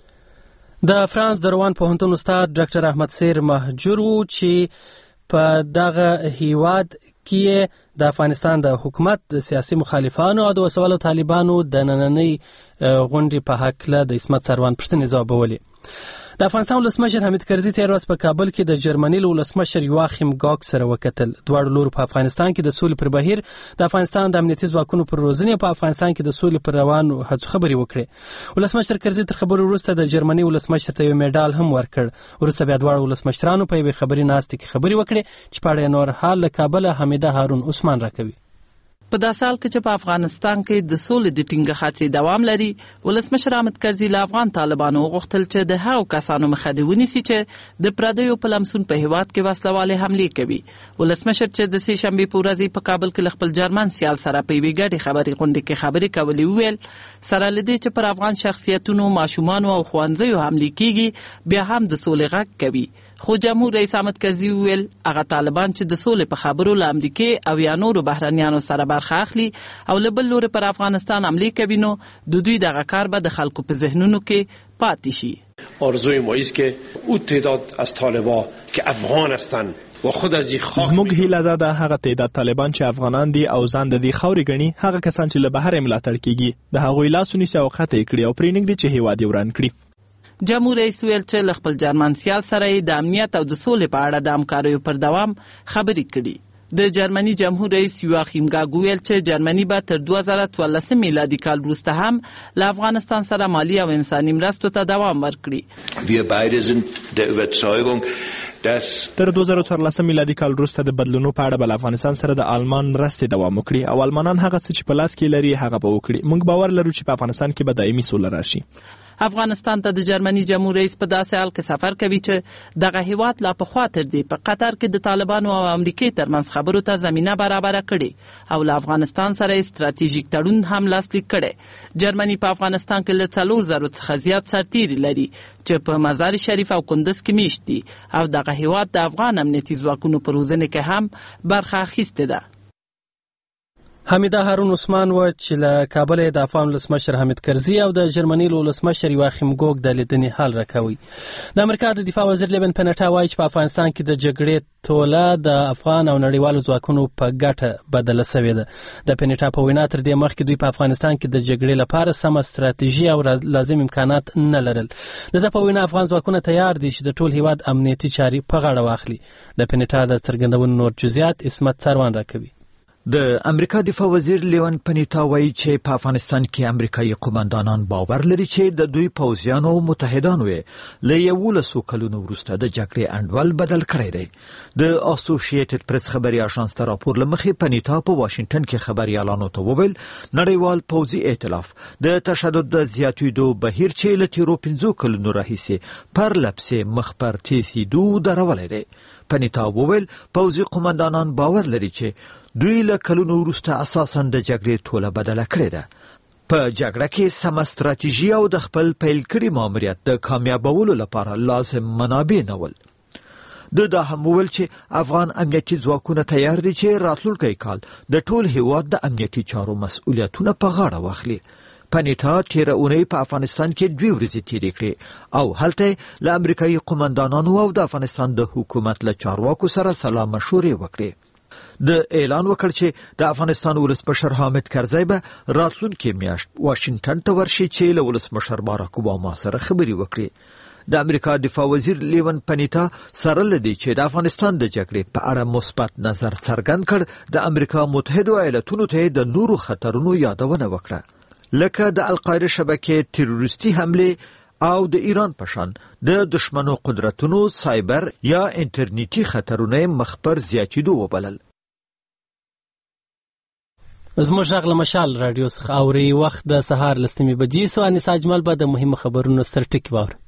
د فرانس د روان پوهنتون استاد ډاکټر احمد سیر مهجور و چې په دغه هیواد کې د افغانستان د حکومت د سیاسي مخالفانو او د وسوالو طالبانو د نننۍ غونډې په هکله د عصمت سروان پوښتنې ځوابولې. د افغانستان ولسمشر حمید کرزي تېر ورځ په کابل کې د جرمني له ولسمشر یواخیم ګاګ سره وکتل. دواړو لورو په افغانستان کې د سولې پر بهیر، د افغانستان د امنیتي ځواکونو پر روزنې، په افغانستان کې د سولې پر روانو هڅو خبرې وکړې. ولسمشر کرزي تر خبرو وروسته د جرمني ولسمشر ته یو میډال هم ورکړ. وروسته بیا دواړو ولسمشرانو په یوې خبري ناستې کې خبرې وکړې چې په اړه نور حال له کابله حمیده هارون عثمان راکوي. په داسې حال کې چې په افغانستان کې د سولې د ټینګښت هڅې دوام لري، ولسمشر حامد کرزي له افغان طالبانو وغوښتل چې د هغو کسانو مخه دې ونیسي چې د پردیو په لمسون په هیواد کې وسلوالې حملې کوي. ولسمشر چې د سې شنبې په ورځ په کابل کې له خپل جرمن سیال سره په یوې ګډې خبرې غونډې کې خبرې کولې وویل سره له دې چې پر افغان شخصیتونو، ماشومانو او ښوونځیو حملې کیږي، بیا هم د سولې غږ کوي. خو جمهور رئیس حامد کرزي وویل هغه طالبان چې د سولې په خبرو له امریکې او یا نورو بهرنیانو سره برخه اخلي او له بل لوري پر افغانستان حملې کوي، نو د دوی دغه کار به د خلکو په ذهنونو کې پاتې شي. آرزوی ما است که او تعداد از طالبان که افغان هستند و خود از این خاک زموږ هیله ده د هغه تعداد طالبان چې افغانان دي او ځان د دې خاورې ګڼي، هغه کسان چې له بهر ملاتړ کیږي، د هغوی لاس ونیسي او قطع یې کړي او پرې نږدې چې هیواد یې وران کړي. جمهور رئیس ویل چې له خپل جرمن سیال سره د امنیت او د سولې په اړه د همکاریو پر دوام خبرې کړي. د جرمني جمهور رئیس یواخیم ګاګ ویل چې جرمني به تر دوه زره څوارلس میلادي کال وروسته هم له افغانستان سره مالی او انساني مرستو ته دوام ورکړي. Wir beide sind der Überzeugung تر دوه زره څوارلس میلادي کال وروسته د بدلونو په اړه بل افغانستان سره د آلمان مرستې دوام وکړي او آلمانان هغه څه چې په لاس کې لري هغه به وکړي. موږ باور لرو چې په افغانستان کې به دایمي سوله راشي. افغانستان ته د جرمني جمهور رئیس په داسې حال کې سفر کوي چې دغه هیواد لا پخوا تر دې په قطر کې د طالبانو او امریکای ترمنځ خبرو ته زمینه برابره کړي او له افغانستان سره ستراتیژیک تړون هم لاسلیک کړي. جرمني په افغانستان کې له څلور زره څخه زیات سرتیري لري چې په مزار شریف او کندز کې میشت دي او دغه هیواد د افغان امنیتي ځواکونو په روزنه کې هم برخه اخیسته ده. حمیده هارون عثمان و چې له کابل د افغان ولسمشر حامد کرزي او د جرمني ولسمشر یواخیم ګوګ د لیدنې حال راکوي. د امریکا د دفاع وزیر لیبن پنټا وایي چې په افغانستان کې د جګړې توله د افغان او نړیوالو ځواکونو په ګټه بدله شوې ده. د پنټا په وینا تر دې مخکې دوی په افغانستان کې د جګړې لپاره سمه ستراتیژي او لازم امکانات نه لرل. د ده په وینا افغان ځواکونه تیار دي چې د ټول هیواد امنیتي چارې په غاړه واخلي. د پنټا د څرګندونو نور جزئیات عصمت سروان راکوي. د امریکا دفاع وزیر لیون پنیتا وایي چې په افغانستان کې امریکایي قومندانان باور لري چې د دوی پوځیانو او متحدانو له یولسو کلونو وروسته د جګړې انډول بدل کړی دی. د اسوسییټډ پریس خبري اژانس ته راپور لمخې پنیتا په واشنگټن کې خبريالانو ته وویل نړیوال پوځي ائتلاف د تشدد د زیاتېدو بهیر چې له تیرو پنځو کلونو راهیسې پر لپسې مخ پر تېسېدو درولې دی. پنیتا وویل پوځي قومندانان باور لري چې دوی له کلونو وروسته اساساً د جګړې توله بدله کړې ده. په جګړه کې سمه ستراتیژي او د خپل پیل کړي ماموریت د کامیابولو لپاره لازم منابع نه ول. د دا هم وویل چې افغان امنیتي ځواکونه تیار دي چې راتلونکی کال د ټول هیواد د امنیتي چارو مسؤلیتونه په غاړه واخلي. پنیتا تیره اونۍ په افغانستان کې دوی ورځې تیرې کړې او هلته له امریکایي قومندانانو او د افغانستان د حکومت له چارواکو سره سلا مشورې وکړې. د اعلان وکړ چې د افغانستان ولسمشر حامد کرزی به راتلونکي میاشت واشنگټن ته ورشي چې له ولسمشر باراک اوباما سره خبرې وکړي. د امریکا دفاع وزیر لیون پنیتا سره لدی چې د افغانستان د جګړې په اړه مثبت نظر څرګند کړ، د امریکا متحده ایالاتونو ته د نورو خطرونو یادونه وکړه لکه د القاعده شبکې تروریستي حمله او د ایران پشان د دشمنو قدرتونو سایبر یا انټرنیټي خطرونه مخبر زیاتیدو وبلل. زموږ غږ له مشال رادیو څخه اوري وخت د سهار لسمې بجې سو. انیس اجمل به د مهمو خبرونو سر ټکی واوري.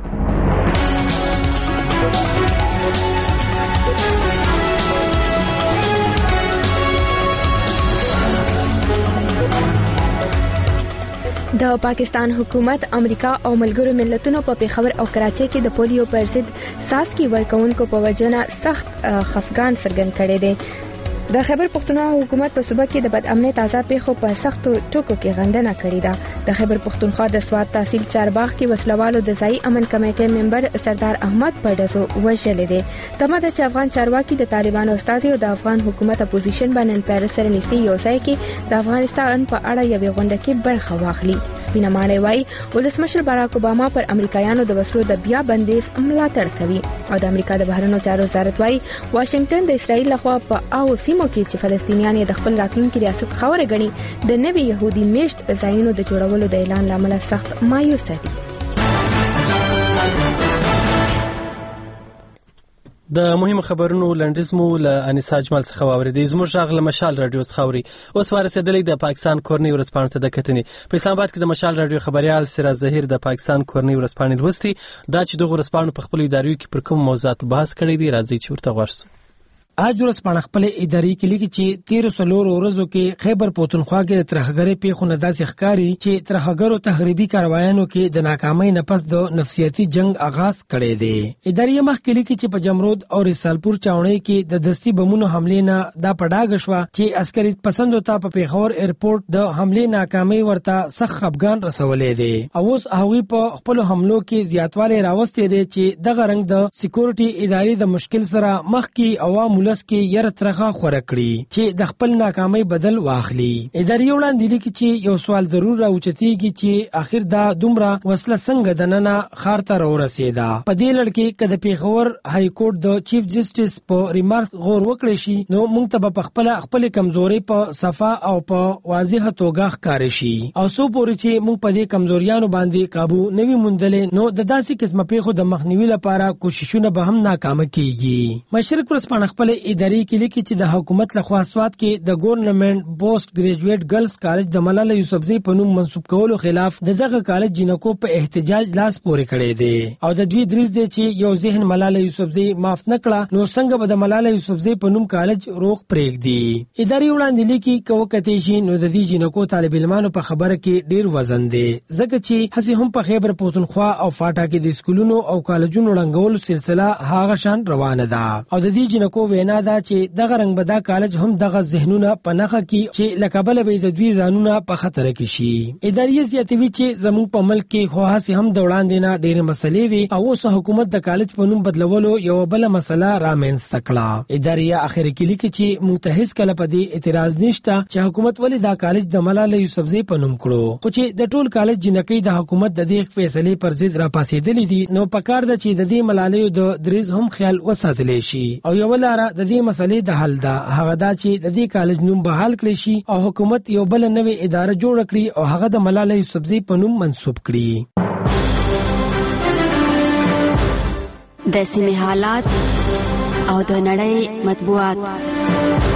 د پاکستان حکومت امریکا او ملګرو ملتونو په پیښور او کراچۍ کې د پولیو پر ضد څاڅکي ورکوونکو په وجه نه سخت خفګان څرګند کړی دی. د خیبر پښتونخوا حکومت په صوبه کې د بد امنۍ تازه پیښو په سختو ټکو کې غندنه کړې ده. د خیبر پښتونخوا د سواد تحصیل چارباغ کې وسلوالو د ځای امن کمیټې ممبر سردار احمد پردسو وژلې دي. تمه ده چې افغان چارواکي د طالبانو استازي او د افغان حکومت اپوزیشن باندې پیرس سره نږدې یو ځای کې د افغانستان په اړه یوې غونډه کې برخه واخلي. سپینه ماڼۍ وايي ولسمشر باراک اوباما پر امریکایانو د وسلو د بیا بندیز ملاتړ کوي او د امریکا د بهرنیو چارو وزارت وايي واشنگټن د اسرائیل لخوا په او سیمو کې چې فلسطینیان د خپل راتلونکي ریاست خاوره غني د نوي يهودي میشت ځایونو د جوړولو د اعلان لامل سخت مایوسه دي. د مهمو خبرونو لنډیز مو له انیسا اجمل څخه واوریدئ. زموږ غږ له مشال رادیو څخه اوري. اوس ورسېدلی د پاکستان کورنۍ ورځپاڼو ته د کتنې. په اسلام آباد کې د مشال رادیو خبريال سراج ظهیر د پاکستان کورنۍ ورځپاڼې لوستي. دا چې دغه ورځپاڼو په خپل ادارو کې پر کوم موضوعات بحث کړی دی راځي چې ورته غوږ شو. آج ورځپاڼه خپل اداري کې لیکي چې تیر څلور ورځو کې خیبر پښتونخوا کې د ترهګرۍ پیښو نه داسې ښکاري چې ترهګرو تخریبي کاروایانو کې د ناکامۍ نه پس د نفسیاتي جنگ آغاز کړی دی. اداري مخ کې لیکي چې په جمرود او رسالپور چاونۍ کې د دستی بمونو حملې نه دا پډاګ شو چې عسکري پسندو ته په پیښور ایرپورټ د حملې ناکامۍ ورته سخت خفګان رسولې دی. اوس هغوی په خپل حملو کې زیاتوالی راوستي دی چې دغه رنګ د سکیورټي ادارې د مشکل سره مخ کې عوام ولس کې یره ترخه خوره کړي چې د خپل ناکامۍ بدل واخلي. اداري وړاندې لیکي چې یو سوال ضرور راوچتيږي چې اخر دا دومره وسله څنګه د ننه خار ته ورسېده. په دې لړ کې کله پیښور های کورټ د چیف جسټس په ریمارک غور وکړي شي نو موږ ته په خپل خپل کمزوري په صفه او په واضحه توګه ښکار شي او سو پورې چې موږ په دې کمزوریانو باندې قابو نوي مندلې نو د داسې قسمه پیښو د مخنیوي لپاره کوششونه به هم ناکام کیږي. مشرق ورځپاڼه خپل اداري کې لیکي چې د حکومت لخوا سواد کې د ګورنمنت پوسټ ګریجویټ ګرلز کالج د ملاله یوسفزۍ په نوم منسوب کولو خلاف د دغه کالج جنکو په احتجاج لاس پورې کړی دی او د دوی دریځ دی چې یو ذهن ملاله یوسفزۍ معاف نکړه نو څنګه به د ملاله یوسفزۍ په نوم کالج روغ پرېږدي. اداري وړاندې لیکي کوه کته شي نو د دې جنکو طالب علمانو په خبره کې ډیر وزن دی ځکه چې هسې هم په خیبر پښتونخوا او فاټا کې د سکولونو او کالجونو ړنګولو سلسله هغه شان روانه ده او د دې جنکو وینا ده چې دغه رنګ بدا کالج هم دغه ذهنونه په نخه کې چې لکبل به د دوی ځانونه په خطر کې شي. اداري زیاتوي چې زموږ په ملک کې خو هسې هم د وړاندې نه ډېرې مسلې وي او اوس حکومت د کالج په نوم بدلولو یو بل مسله رامنځته کړه. اداري اخر کې لیکي چې موږ ته هیڅ کله په دې اعتراض نشته چې حکومت ولې دا کالج د ملاله یوسفزۍ په نوم کړو خو چې د ټول کالج جنکۍ د حکومت د دې فیصلې پر ضد را پاسېدلې دي نو پکار ده چې د دې ملالۍ د دریز هم خیال وساتلی شي او یو لاره د دې مسلې د حل ده هغه دا چې د دې کالج نوم بحال کړي شي او حکومت یو بل نوې اداره جوړ کړي او هغه د ملاله یوسفزۍ په نوم منسوب کړي. د سیمې حالات او د نړۍ مطبوعات.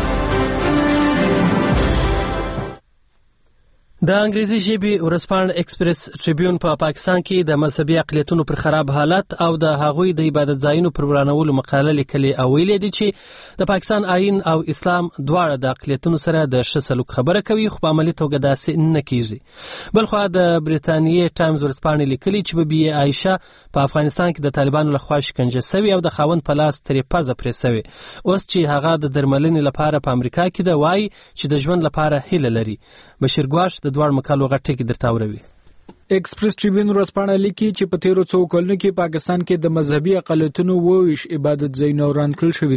د انګریزي ژبې ورځپاڼه ایکسپریس ټریبیون په پا پاکستان کې د مذهبي اقلیتونو پر خراب حالت او د هغوی د عبادت ځایونو پر ورانولو مقاله لیکلې او ویلې دي چې د پاکستان آئین او اسلام دواړه د اقلیتونو سره د ښه سلوک خبره کوي خو په عملي توګه داسې نه کیږي. بلخوا د بریتانیې ټایمز ورځپاڼې لیکلي چې بي بي عایشه په افغانستان کې د طالبانو لخوا شکنجه سوي او د خاوند په لاس ترې پزه پرې سوي اوس چې هغه د درملنې لپاره په امریکا کې ده وایي چې د ژوند لپاره هیله لري. بشیر ګواش د دوړ مکالو غټه کې درته وروي. ایکسپریس ټریبیون ورځپاڼه لیکي چې په تیرو څو کلونو کې پاکستان کې د مذهبي اقلیتونو وویش عبادت ځایونه وران کړل شوي دي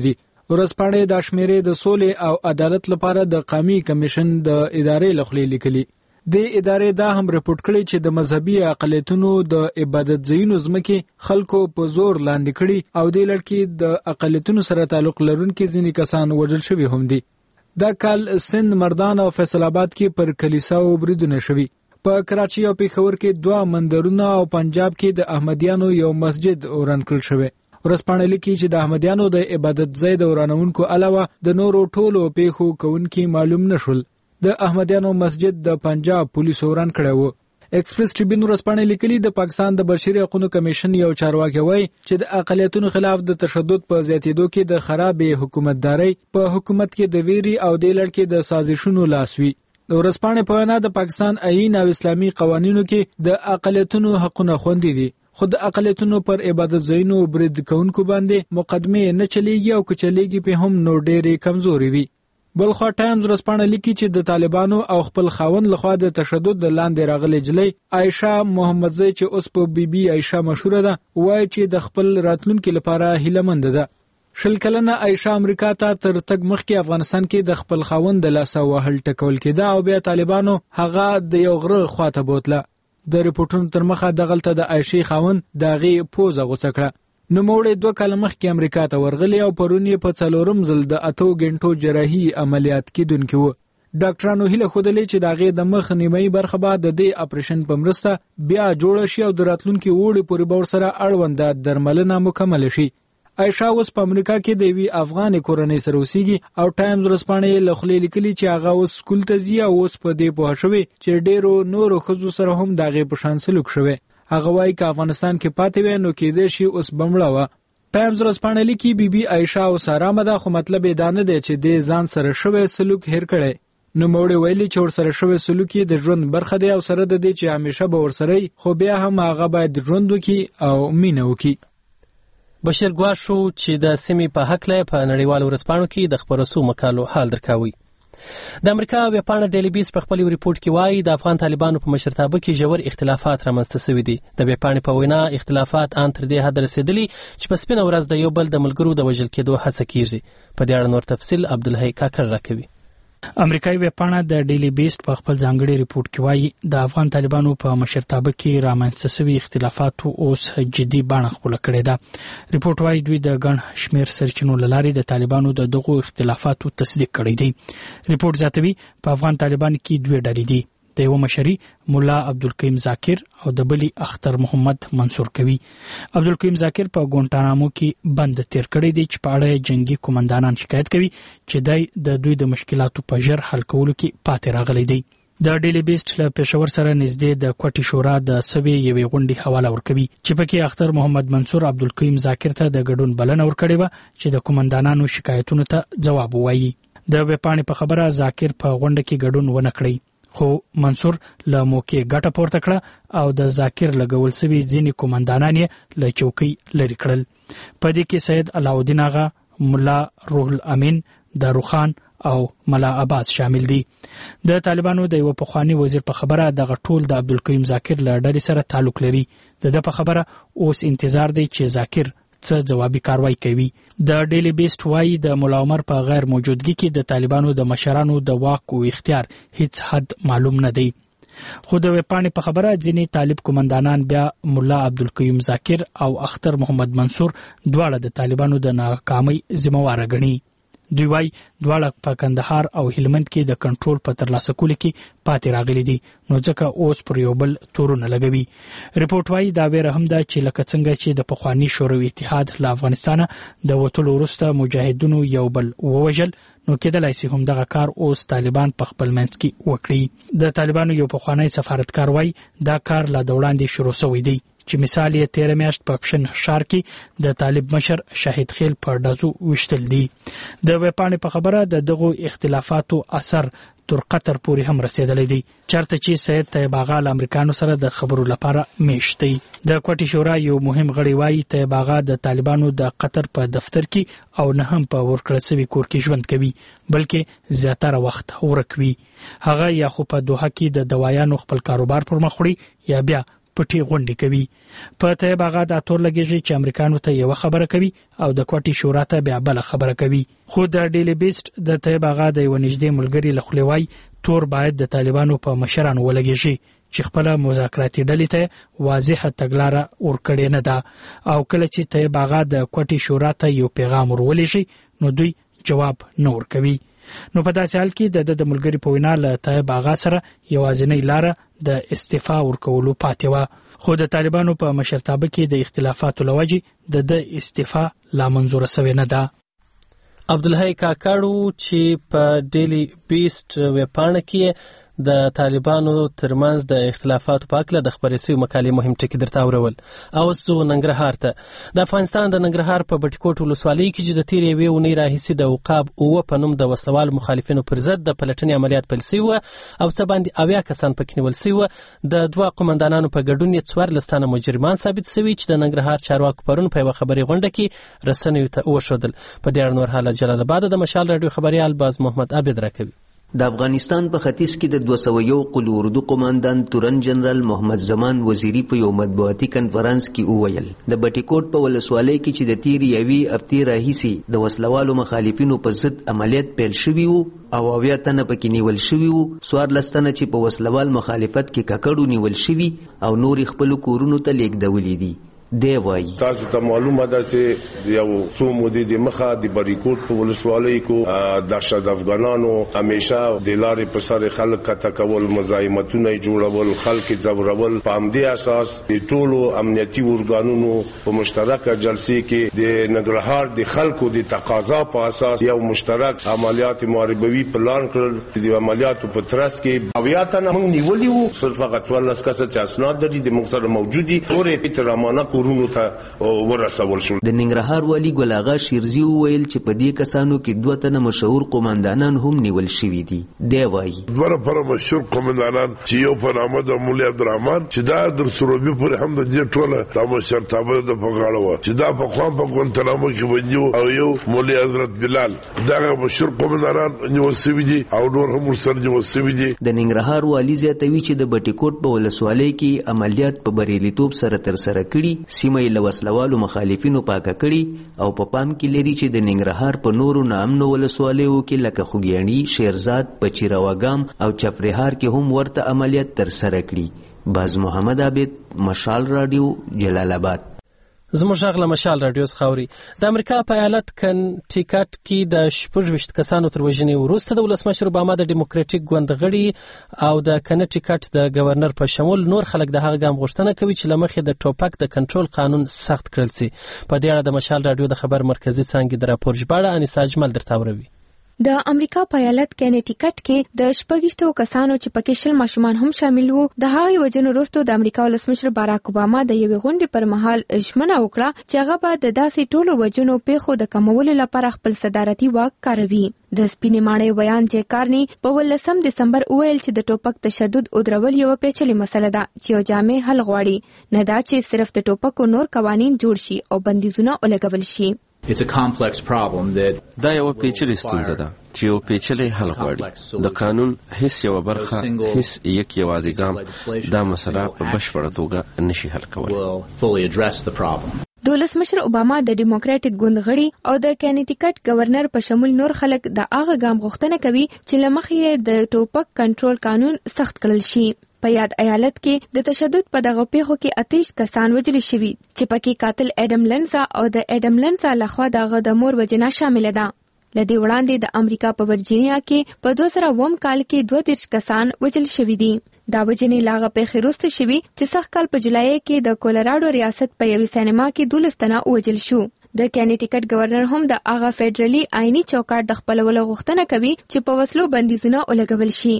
ورځپاڼې د شمیرې د سولې او عدالت لپاره د قومي کمیشن د ادارې لخوا لیکلي. د ادارې دا هم رپورټ کړی چې د مذهبي اقلیتونو د عبادت ځایونو ځمکې خلکو په زور لاندې کړي او د لړکی د اقلیتونو سره تعلق لرونکي ځینې کسان وژل شوي هم دي. دا کال سند، مردان او فیصل آباد کې پر کلیساو بریدونه شوي. په کراچي او پیښور کې دوه مندرونه او پنجاب کې د احمدیانو یو مسجد وران کړل شوی. ورځپاڼه لیکي چې د احمدیانو د عبادت ځای د ورانونکو علاوه د نورو ټولو پیښو کوونکي معلوم نشول. د احمدیانو مسجد د پنجاب پولیسو وران کړی و. ایکسپریس ټریبیون ورځپاڼه لیکلي د پاکستان د بشري حقوقو کمیشن یو چارواکي وایي چې د اقلیتونو خلاف د تشدد په زیاتېدو کې د خرابې حکومتداري په حکومت کې د ویري او د لړکی د سازشونو لاس وي. د ورځپاڼې په وینا د پاکستان آئین او اسلامي قوانینو کې د اقلیتونو حقونه خوندي دي، خو د اقلیتونو پر عبادت ځایونو برید کوونکو باندې مقدمه نه چلیږي او که چلیږي په هم نو ډېرې کمزوري وي. بلخوا ټایمز ورځپاڼه لیکي چې د طالبانو او خپل خاوند لخوا د تشدد د لاندې راغلي جلی عائشه محمدزی چې اوس په بی بی عائشه مشهوره ده وایي چې د خپل راتلونکي لپاره هیلهمند ده. شل کلنه عائشه امریکا ته تر تګ مخکې افغانستان کې د خپل خاوند د لاسه وهل ټکول کېده او بیا طالبانو هغه د یو غره خواته بوتله. د ریپورتونو تر مخه دغلته د عائشې خاوند دغه پوزه غوڅه کړه. نو موړې دوه کال مخکې امریکا ته ورغلی او پرون یې په څلورم ځل د اتو غنټو جراحي عملیات کېدونکي وو. ډاکټرانو هیله خوده چې دغه د مخ نیمایي برخه به د دې اپریشن په مرسته بیا جوړ شي او د راتلونکي وړي پورې به ورسره اړوند درملنه مکمل شي. عائشه اوس په امریکا کې د وی افغان کورنۍ سره اوسېږي او ټایمز ورځپاڼې له خولې لیکلي چې هغه اوس سکول ته ځي او اوس په دې پوه شوی چې ډیرو نورو ښځو سره هم دغه په شان سلوک شوی. هغه وایي چې افغانستان کې پاتې وي نو کېدای شي اوس بمړه و. ټایمز ورځپاڼه لیکي بی بی عائشه او سارا ده، خو مطلب یې دا نه دی چې د ځان سره شوی سلوک هیر کړي. نو موړې ویلي چې ورسره شوی سلوک یې د ژوند برخه دی او سره د دې چې همیشه به ورسره خو بیا هم هغه باید ژوند وکړي او مینه وکړي. بشیر ګواښو چې د سیمې په هکله په نړیوالو ورځپاڼو کې د خپرو سو مقالو حال درکاوي. د امریکا ویبپاڼه ډیلی بیس په خپل ریپورت کې وایي د افغان طالبانو په مشرتابه کې ژور اختلافات رامنځته شوي دي. د ویبپاڼې په وینا اختلافات ان تر دې حد رسیدلي چې په سپینه ورځ د یو بل د ملګرو د وژل کېدو هڅه کیږي. په دې اړه نور تفصیل عبدالحی کاکړ راکوي. امریکایي ویبپاڼه د ډیلی بیس په خپل ځانګړي ریپورت کې وایي د افغان طالبانو په مشرتابه کې رامنځته شوي اختلافات اوس جدي بڼه خپله کړې ده. ریپورت وایي دوی د ګڼ شمېر سرچینو له لارې د طالبانو د دغو اختلافاتو تصدیق کړی دی. ریپورت زیاتوي په افغان طالبان کې دوه ډلې دي، د یو مشري مولا عبدالقیم ذاکر او د بلی اختر محمد منصور کوي. عبدالقیم ذاکر په ګونټانامو کې بند تیر کړی دی چې په اړه جنگي قومندانان شکایت کوي چې دای د دوی د مشکلاتو په ژر حل کولو کې پاتې راغلی دی. د ډیلی بیسټ له پېښور سره نږدې د کوټي شورا د سوي یوې غونډې حواله ورکوي چې پکې اختر محمد منصور عبدالقیم ذاکر ته د ګډون بلنه ورکړې وه چې د قومندانانو شکایتونو ته ځواب ووایي. د ویبپاڼې په خبره ذاکر په غونډه کې ګډون ونه کړی، خو منصور له موقع ګټه پورته کړه او د ذاکر لګول سوي ځینې قومندانان یې له چوکۍ لرې کړل. په دې کې سید علاؤالدین آغا، ملا روح الامین، داروخان او ملا عباس شامل دي. د طالبانو د یو پخوانی وزیر په خبره دغه ټول د عبدالقیم ذاکر له ډلې سره تعلق لري. د ده په خبره اوس انتظار دی چې ذاکر څه جوابي کاروایی کوي. د ډیلی بیسټ وایي د مولا عمر په غیر موجودګي کې د طالبانو د مشرانو د واک او اختیار هیڅ حد معلوم نه دی. خو د ویبپاڼې په خبره ځینې طالب قومندانان بیا مولا عبدالقیم ذاکر او اختر محمد منصور دواړه د طالبانو د ناکامۍ ذمہواره ګڼي. دوی وایي دواړه په کندهار او هلمند کې د کنټرول په ترلاسه کولو کې پاتې راغلي دي، نو ځکه اوس پر یو بل تورونه لګوي. ریپورت وایي دا ویره هم ده چې لکه څنګه چې د پخواني شوروي اتحاد له افغانستانه د وتلو وروسته مجاهدینو یو بل ووژل، نو کېدلای شي همدغه کار اوس طالبان په خپل منځ کې وکړي. د طالبانو یو پخوانی سفارتکار وایي دا کار لا د وړاندې شروع شوی دی چې مثال یې تیره میاشت په پشن ښار کې د طالب مشر شاهد خیل په ډزو وشتل دي. د ویبپاڼې په خبره د دغو اختلافاتو اثر تر قطر پورې هم رسیدلی دی، چرته چې سید طیب آغا له امریکانو سره د خبرو لپاره میشت دی. د کوټي شورا یو مهم غړی وایي طیب آغا د طالبانو د قطر په دفتر کې او نه هم په ورکړل شوي کور کې ژوند کوي، بلکې زیاتره وخت ورک وي. هغه یا خو په دوحه کې د دوايانو خپل کاروبار پر مخ وړي یا بیا پټي غونډې کوي. په طیب آغا د اتور لګیږي چې امریکانو ته یو خبره کوي او د کوټي شورا ته بیا بل خبره کوي. خو د ډیلی بیسټ د طیب آغا د یو نږدې ملګری لخلوي تور باید د طالبانو په مشرانو ولګیږي چې خپل مذاکراتي ډلې ته واضحه تګلاره ورکړې نه ده او کله چې طیب آغا د کوټي شورا ته یو پیغام ورولېږي نو دوی جواب نه ورکوي. نو په داسې حال کې د د ملګری په وینا له طیب آغا سره یوازینۍ لاره د استعفا ورکولو پاتې وه. خو د طالبانو په مشرتابه کې د اختلافاتو لوجې د د استعفا لا منظور شوی نه ده. عبدالحی کاکاړو چې په ډیلی بیسټ ویبپاڼه کې د طالبانو ترمنځ د اختلافاتو په اړه د خبرې شوی مقالې مهم ټکي درته اورول. او زه ننګرهار ته د افغانستان د ننګرهار په بټکوټ ولسوالۍ کې چې د تیرې یوې اونۍ راهیسې د عقاب اوه په نوم د وسلوال مخالفینو پر ضد د پلټنې عملیات پیل شوي وه او څه باندې اویا کسان پکې نیول شوي وه. د دوه قومندانانو په ګډون یې څوارلس تنه مجرمان ثابت شوي چې د ننګرهار چارواکو پرون په یوه خبري غونډه کې رسنیو ته وښودل. په دې اړه نور حالات جلال آباد د مشال راډیو خبريال باز محمد عابد راکوي. د افغانستان په ختیځ کې د دوه سوه یو قل اردو قوماندان تورن جنرال محمد زمان وزیری په یو مطبوعاتي کنفرانس کې وویل د بټیکوټ په ولسوالۍ کې چې د تیر یوې هفتې راهیسې د وسلوالو مخالفینو په ضد عملیات پیل شوي وو او اویا تنه پکې نیول شوي وو، څوارلس تنه چې په وسلوال مخالفت کې ککړو نیول شوي او نور خپل کورونو ته لیږدولي دي. دی وایي تاسو ته معلومه ده چې یو څو مودې د مخه د بریکوټ په ولسوالۍ کې دهشت افغانانو همیشه د لارې په سر خلک کته کول، مزاحمتونه جوړول، خلک ځورول. په همدې اساس د ټولو امنیتي ارګانونو په مشترکه جلسې کې د ننګرهار د خلکو د تقاضا په اساس یو مشترک عملیات محاربوي پلان کړل. د عملیاتو په ترڅ کې اویا تنه موږ نیولي وو، صرف هغه څوارلس کسه چې اسناد لري د موږ سره موجود دي اورې احترامانه کورونو ته ورسول شو. د ننګرهار والی ګل آغا شیرزي وویل چې په دې کسانو کې دوه تنه مشهور قومندانان هم نیول شوي دي. دی وایي دوه پر مشهور قومندانان چې یو پر احمد او مولوی عبدالرحمن چې دا در سروبي پورې هم د دې ټوله د مشرتابه د پغاړه و چې دا په خوان په ګونتنامو کې ونیو او یو مولوی حضرت بلال دا مشهور قومندانان نیول شوي دي او نور هم ورسره نیول شوي دي. د ننګرهار والی زیاتوي چې د بټیکوټ په ولسوالۍ کې عملیات په بریالیتوب سره ترسره کړي، سیمه له وسلوالو مخالفینو پاکه کړي او په پام کې لري چې د ننګرهار په نورو نامنو ولسوالیو کې لکه خوږیاڼي، شیرزاد، پچیراوګام او چپرهار کې هم ورته عملیات ترسره کړي. باز محمد عابد، مشال راډیو، جلال آباد. زموږ غږ مشال راډیو خاوري. د امریکا په ایالت کنټیکټ کې د شپږ کسانو تر وژنې وروسته د ولسمشر اوباما د ډیموکراټیک ګوند غړي او د کنټیکټ د گورنر په شمول نور خلک د هغه ګام غوښتنه کوي چې لمخې د ټوپک د کنټرول قانون سخت کړل شي. په دې اړه د مشال راډیو د خبر مرکزی څانګې د راپور ژباړه انیسا اجمل درته وروي. د امریکا په ایالت کنټیکټ کې د شپږشتو کسانو چې پکې شل ماشومان هم شامل وو د هغې وجنو وروسته د امریکا ولسمشر باراک اوباما د یوې غونډې پر مهال ژمنه وکړه چې هغه به د داسې ټولو وجنو پیښو د کمولو لپاره خپل صدارتي واک کاروي. د سپینې ماڼۍ ویان جې کارني په ولسم دسمبر وویل چې د ټوپک تشدد او درول یو پیچلې مسله ده چې یو جامع حل غواړي، نه دا چې صرف د ټوپکو نور قوانین جوړ شي او بندیزونه ولګول شي. It's a complex problem that دا یو پیچلې ستونزه ده چې یو پیچلې حل غواړي. د قانون هیڅ یو برخه، هیڅ یک یوازې ګام دا مسله په بشپړه توګه نشي حل کولی. د ولسمشر اوباما د ډیموکراټیک ګوند غړي او د کنټیکټ گورنر په شمول نور خلک د هغه ګام غوښتنه کوي چې لمخې د ټوپک کنټرول قانون سخت کړل شي. په یاد ایالت کې د تشدد په دغه پیښو کې اتیش کسان وژل شوي چې پکې قاتل اډم لنزا او د اډم لنزا لخوا دغه د مور وجنه شامل ده. لدې وړاندې د امریکا په ورجینیا کې په دوه زره اووه کال کې دوه دېرش کسان وژل شوي دي. دا وجنې لاغه پیښې وروسته شوي چې سږ کال په جولای کې د کولراډو ریاست په یوې سینما کې دولس تنه وژل شو. د کنټیکټ گورنر هم د هغه فدرالي آئینی چوکاټ د خپلولو غوښتنه کوي چې په وسلو بندیزونه ولګول شي.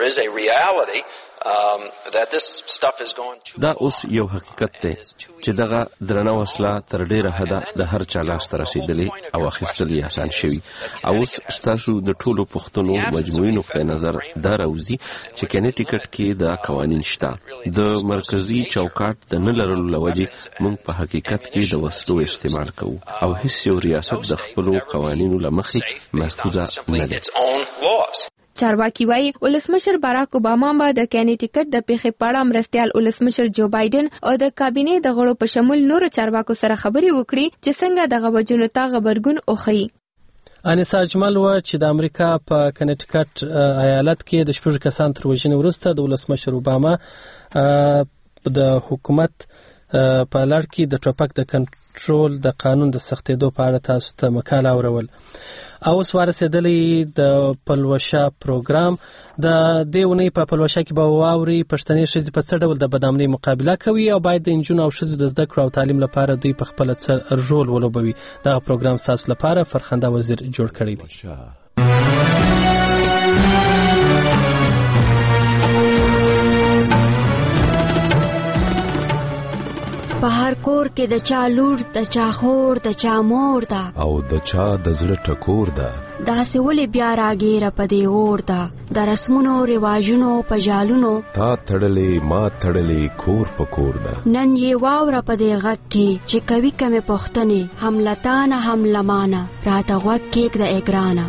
دا اوس یو حقیقت دی چې دغه درنه وسله تر ډیره حده د هر چا لاس ته رسیدلې او اخیستل یې آسان شوي. او اوس ستاسو د ټولو پوښتنو مجموعي نقطه نظر دا راوځي چې کنټیکټ کې دا قوانین شته. د مرکزی چوکاټ د نه لرلو له وجې موږ په حقیقت کې د وسلو استعمال کوو او هیڅ یو ریاست د خپلو قوانینو له مخې محفوظه نه دی. چارواکي وايي ولسمشر باراک اوباما به د کینیټیکټ د پیښې په اړه مرستيال ولسمشر جو بایدن او د کابینې د غړو په شمول نورو چارواکو سره خبرې وکړي چې څنګه د غوجونو ته غبرګون وخی. انیسا اجمل و چې د امریکا په کنیټیکټ ایالت کې د شپږ کسان تر وژنې وروسته د ولسمشر اوباما د حکومت په لړ کې د ټوپک د کنټرول د قانون د سختېدو په اړه تاسو ته مقاله اورول. اوس ورسېدلې د پلوشه پروګرام د دې ونې په پلوشه کې به واوري پښتنې ښځې په څه ډول د بدامنۍ مقابله کوي او باید د انجونو او ښځو د زده کړو او تعلیم لپاره دوی په خپل څه رول ولوبوي. دغه پروګرام تاسو لپاره فرخنده وزیر جوړ کړی دی. په هر کور کې د چا لور د چا خور د چا مور ده او د چا د زړه ټکور ده. داسې ولې بیا راګیره په دې اور ده د رسمونو رواجونو په جالونو تا تړلې ما تړلې کور په کور ده. نن یې واوره په دې غږ کې چې کوي کمې پوښتنې هم لتانه هم لمانه راته غوږ کېږده ای ګرانه.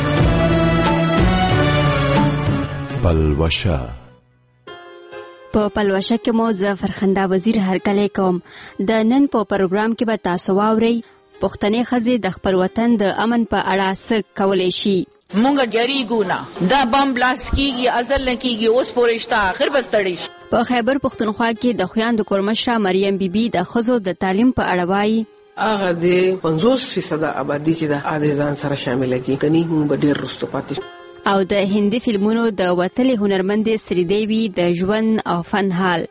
پلوشه په پلوشه کې مو زه فرخنده وزیر هرکلی کوم. د نن په پروګرام کې به تاسو واورئ پښتنې ښځې د خپل وطن د امن په اړه څه کولی شي. مونږ ډېریږو نه دا بم بلاست کیږي ازل نه کیږي اوس پورې شته آخر به ستړي شي. په خیبر پښتونخوا کې د خویندو کورمشره مریم بیبي د ښځو د تعلیم په اړه وایي هغه د پنځوس فیصد آبادي چې د عادي ځان سره شامل کی کني موږ به ډېر رستو پاتې. او د هندي فلمونو د وتلې هنرمندې سری دیوی د ژوند او فن حال.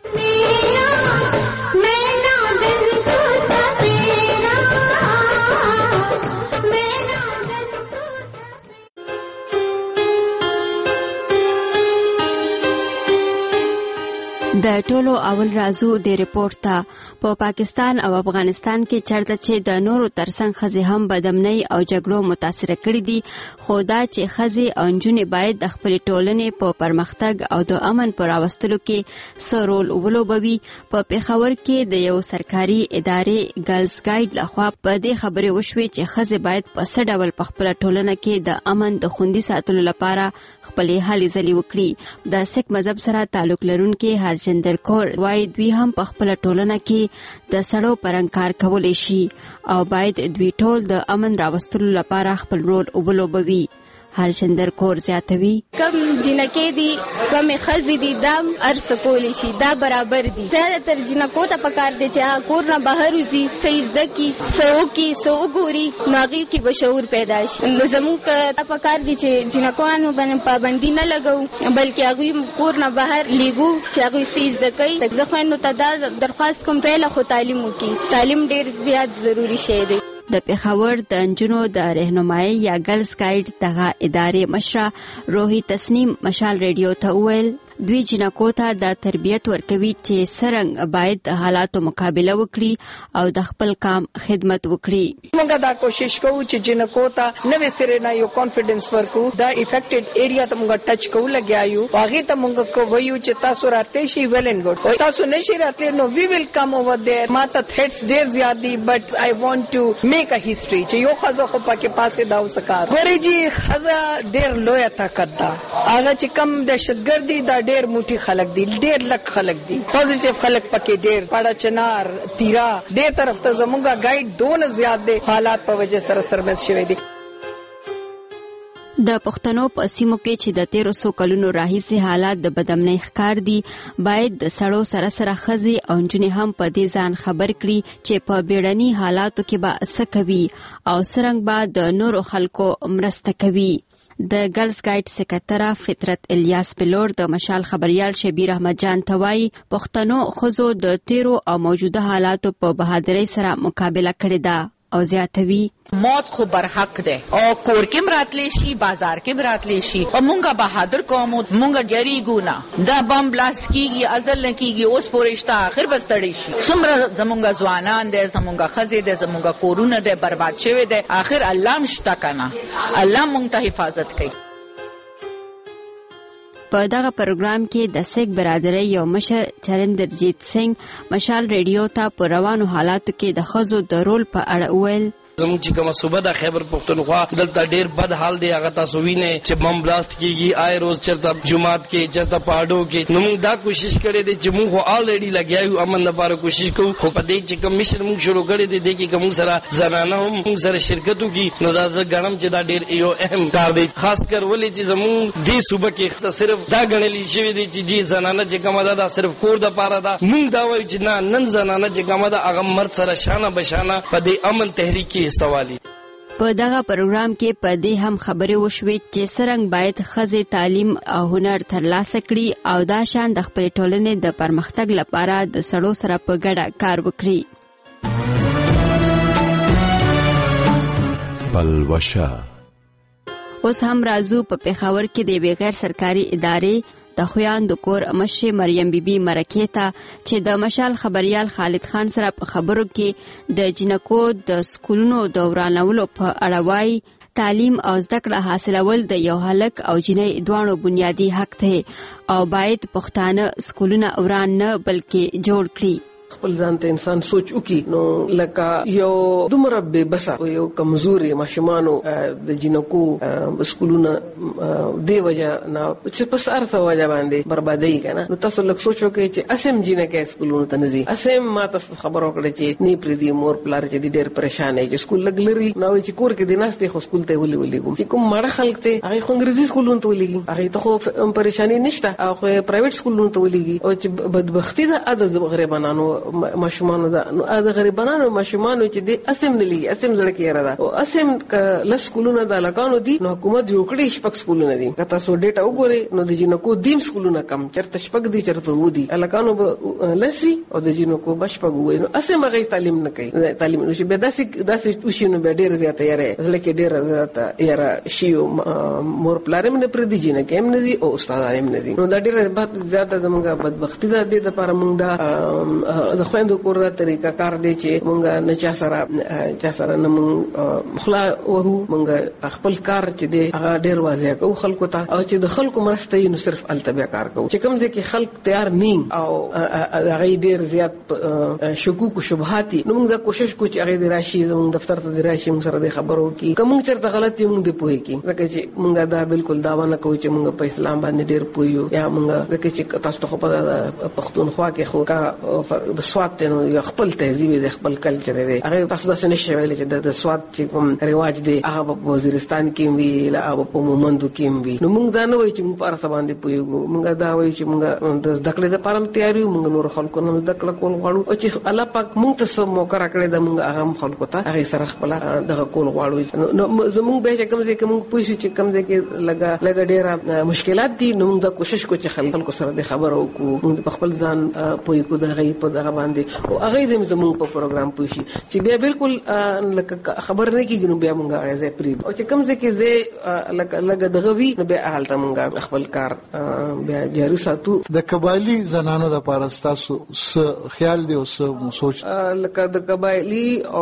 د ټولو اول رازو د ریپورت ته په پاکستان او افغانستان کې چرته چې د نورو ترڅنګ ښځې هم بدامنۍ او جګړو متاثره کړي دي خو دا چې ښځې او نجونې باید د خپلې ټولنې په پرمختګ او د امن په راوستلو کې څه رول ولوبوي. په پېښور کې د یو سرکاري ادارې ګرلز ګایډ لخوا په دې خبرې وشوې چې ښځې باید په څه ډول په خپله ټولنه کې د امن د خوندي ساتلو لپاره خپلې هلې ځلې وکړي. د سیک مذهب سره تعلق لرونکي هر جندر کور وای دوی هم په خپل ټولنه کې د سړو پرنګ کار کولی شي او باید دوی ټول د امن راوستلو لپاره خپل رول ولوبوي. هرشندر کور زیاتوي کم جنکې دي کم خزي دي دام ارس کولی شي دا برابر دي. زیاده تر جنکو ته پکار دي چې کور نه بهر وزي سیزده کی سو کی سو ګوري ناغي کی بشعور پیدا شي. زموږ ته پکار دي چې جنکوانو باندې پابندي نه لګو بلکې هغه کور نه بهر لیګو چې هغه سیزده کوي. ځکه نو ته درخواست کوم پهله خو تعلیم وکي. تعلیم ډیر زیات ضروری شی دی. د پېښور د انجونو د رهنمایي یا ګرلز ګایډ دغه ادارې مشره روحي تسنیم مشال ریډیو ته وویل دوی جنکو ته د تربیت ورکوي چې څرنګه باید د حالاتو مقابله وکړي او د خپل کام خدمت وکړي. موږ دا کوشش کوو چې جنکو ته نوې سره نه یو کانفیډنس ورکو دا افیکټډ ایریا ته موږ ټچ کوو لګیایو هغه ته موږ کوو چې تاسو راته شي ویل ان ګډ تاسو نشي راته نو وی ویل کم اوور دیر ماته تھریټس ډیر زیات دي بٹ آی وانټ ټو میک ا هیستوري چې یو خزه خو پکې پاسه دا وسکار ګوري جی خزه ډیر لوی طاقت ده هغه چې کم دهشتګردي دا ډیر موټي خلک دي ډیر لک خلک دي پوزټیو خلک پکې ډیر پړه چنار تیرا دې طرف ته زموږه ګایډ دون زیات دي حالات په وجه سره سرمس شوی دي. د پښتنو په سیمو کې چې د تیرو سو کلونو راهیسې حالات د بدامنۍ ښکار دي باید د سړو سره سره ښځې او نجونې هم په دې ځان خبر کړي چې په بیړني حالاتو کې به څه کوي او څرنګه به د نورو خلکو مرسته کوي. د ګرلز ګایډ سکرټره فطرت الیاس پلور د مشال خبريال شبیر احمد جان توای پښتنو خزو د تیرو او موجوده حالاتو په بهادرۍ سره مقابله کړې ده او زیاتوي موت خو برحق ده او کور کې مراتلی شي بازار کې مراتلی شي او مونږه بهادر قوم مونږه ډیریږو نه دا بم بلاست کیږي ازل نه کیږي اوس پورېشته اخر بستړي شي څومره زمونږه ځوانان دي زمونږه خزې دي زمونږه کورونه دي برباد شوی دي اخر الله مشتا کنه الله مونږ ته حفاظت کوي. په دغه پروګرام کې د سیک برادرۍ یو مشر چرندرجیت سنگ مشال ریډیو ته په روانو حالاتو کې د ښځو د رول په اړه وویل. زموږ چې کومه صوبه د خیبر پختونخوا دلته ډیر بد حال دی. هغه تاسو وینئ چې بم بلاست کیږي آی روز چرته جمعات کې چرته پاډو کې. نو موږ دا کوشش کړې دي چې موږ الریډي لګیاو امن لپاره کوشش کوو. خو په دې چې کوم مشر موږ شروع کړی دی د کې کوم سره زنانه هم موږ سره شرکت وکړي. نو دا زه ګڼم چې دا ډیر یو اهم کار دی، خاص کر ولې چې زموږ دې صوبه کې صرف دا ګڼل شوی دی چې جی زنانه چې کومه ده دا صرف کور د پاره ده. موږ دا وایو چې نه، نن زنانه چې کومه ده هغه مرد سره شانه بشانه په دې امن تحریک کې حصہ والی. په دغه پروګرام کې په دې هم خبرې وشوې چې څرنګه باید ښځې تعلیم او هنر ترلاسه کړي او دا شان د خپل ټولنې د پرمختګ لپاره د سړو سره په ګډه کار وکړي. پلوشه اوس هم راځو په پېښور کې د غیر سرکاري ادارې د خویاندو کور مشر مریم بیبي مرکې ته چې د مشال خبريال خالد خان سره په خبرو کې د جنکو د سکولونو د ورانولو په اړه وایي تعلیم او زده کړه حاصلول د یو هلک او جنۍ دوانو بنیادی حق دی او باید پښتانه سکولونه وران نه بلکې جوړ کړي. خپل ځان ته انسان سوچ وکي نو لکه یو دومره بے بسا یو کمزوري ماشومانو د جنکو سکولونه دی وجه نه چې په سر څه وجه باندې بربادي کنه. نو تاسو لکه سوچ وکي چې اسیم جنکه سکولونه ته نزي اسیم ما تاسو خبرو کړی چې نی پر دې مور پلار چې ډېر پریشان دي چې سکول لګلري نو چې کور کې دیناسته خو سکول ته ولي ولي کوم چې کوم مړه خلک ته هغه خو انګریزي سکولونه ته ولي هغه ته خو پریشانی نشته او خو پرایویټ سکولونه ته ولي او چې بدبختی ده عدد غریبانو ماشومانو دا نو د غریبانو ماشومانو چې د اسیم نه لګي اسیم زړه کې را ده او اسیم ل سکولونه د لکانو دي نو حکومت جوړ کړي شپږ سکولونه دي. که تاسو ډیټا وګورئ نو د جنکو دیم سکولونه کم چرته شپږ دي چرته ودی لکانو لسی او د جنکو بشپږ وي نو اسیم هغه تعلیم نه کوي. تعلیم نو چې به داسې داسې وشینو به ډیر زیاته یاره لکه ډیر زیاته یاره شیو مور پلارم نه پر دي جنکه هم نه دي او استادانم نه دي. نو دا ډیر زیاته زموږه بدبختی ده د لپاره موږ دا د خويندو کور دا طریقه کار دی چې مونږ نه چا سره چا سره نه مونږ خلا وهو مونږ خپل کار چې دی هغه ډیر واضح کوو خلکو ته او چې د خلکو مرسته نو صرف التبیا کار کوو چې کوم ځکه خلک تیار نیم او هغه ډیر زیات شکوک او شبهات نو مونږ کوشش کوو چې هغه راشي زموږ دفتر ته راشي موږ سره د خبرو کی کوم چرته غلطي مونږ دی پوي کی لکه چې مونږ دا بالکل داوا نه کوو چې مونږ په اسلام باندې ډیر پویو یا مونږ لکه چې تاسو ته په پښتونخوا کې خو کا سواد نو یو خپل تهذیب دی خپل کلچر دی هغه تاسو د سنشي ویل چې د سواد چې کوم رواج دی هغه په وزیرستان کې وی لا په مومندو کې وی نو موږ دا نه وایو چې موږ پر سبا باندې پویو موږ دا وایو چې موږ د ذکر د پرم تیاری موږ نور خلکو نه ذکر کول غواړو او چې الله پاک موږ ته سم موقع راکړي دا موږ هغه خلکو ته هغه سره خپل دغه کول غواړو نو زموږ به چې کوم ځای کې موږ پوښتنه چې کوم ځای کې لګا لګا ډیر مشکلات دي نو موږ دا کوشش کوو چې خلکو سره د خبرو کو موږ خپل ځان پوي کو دا غي په دغه باندې او هغه دې زموږ په پروګرام پوښي چې بیا بالکل خبر نه کیږي نو بیا موږ هغه ځای پری او چې کوم ځای کې زه لکه لګا دغه وی نو بیا حالت موږ خپل کار بیا جاري ساتو. د قبایلی زنانو د پاره تاسو خیال دی او سوچ لکه د قبایلی او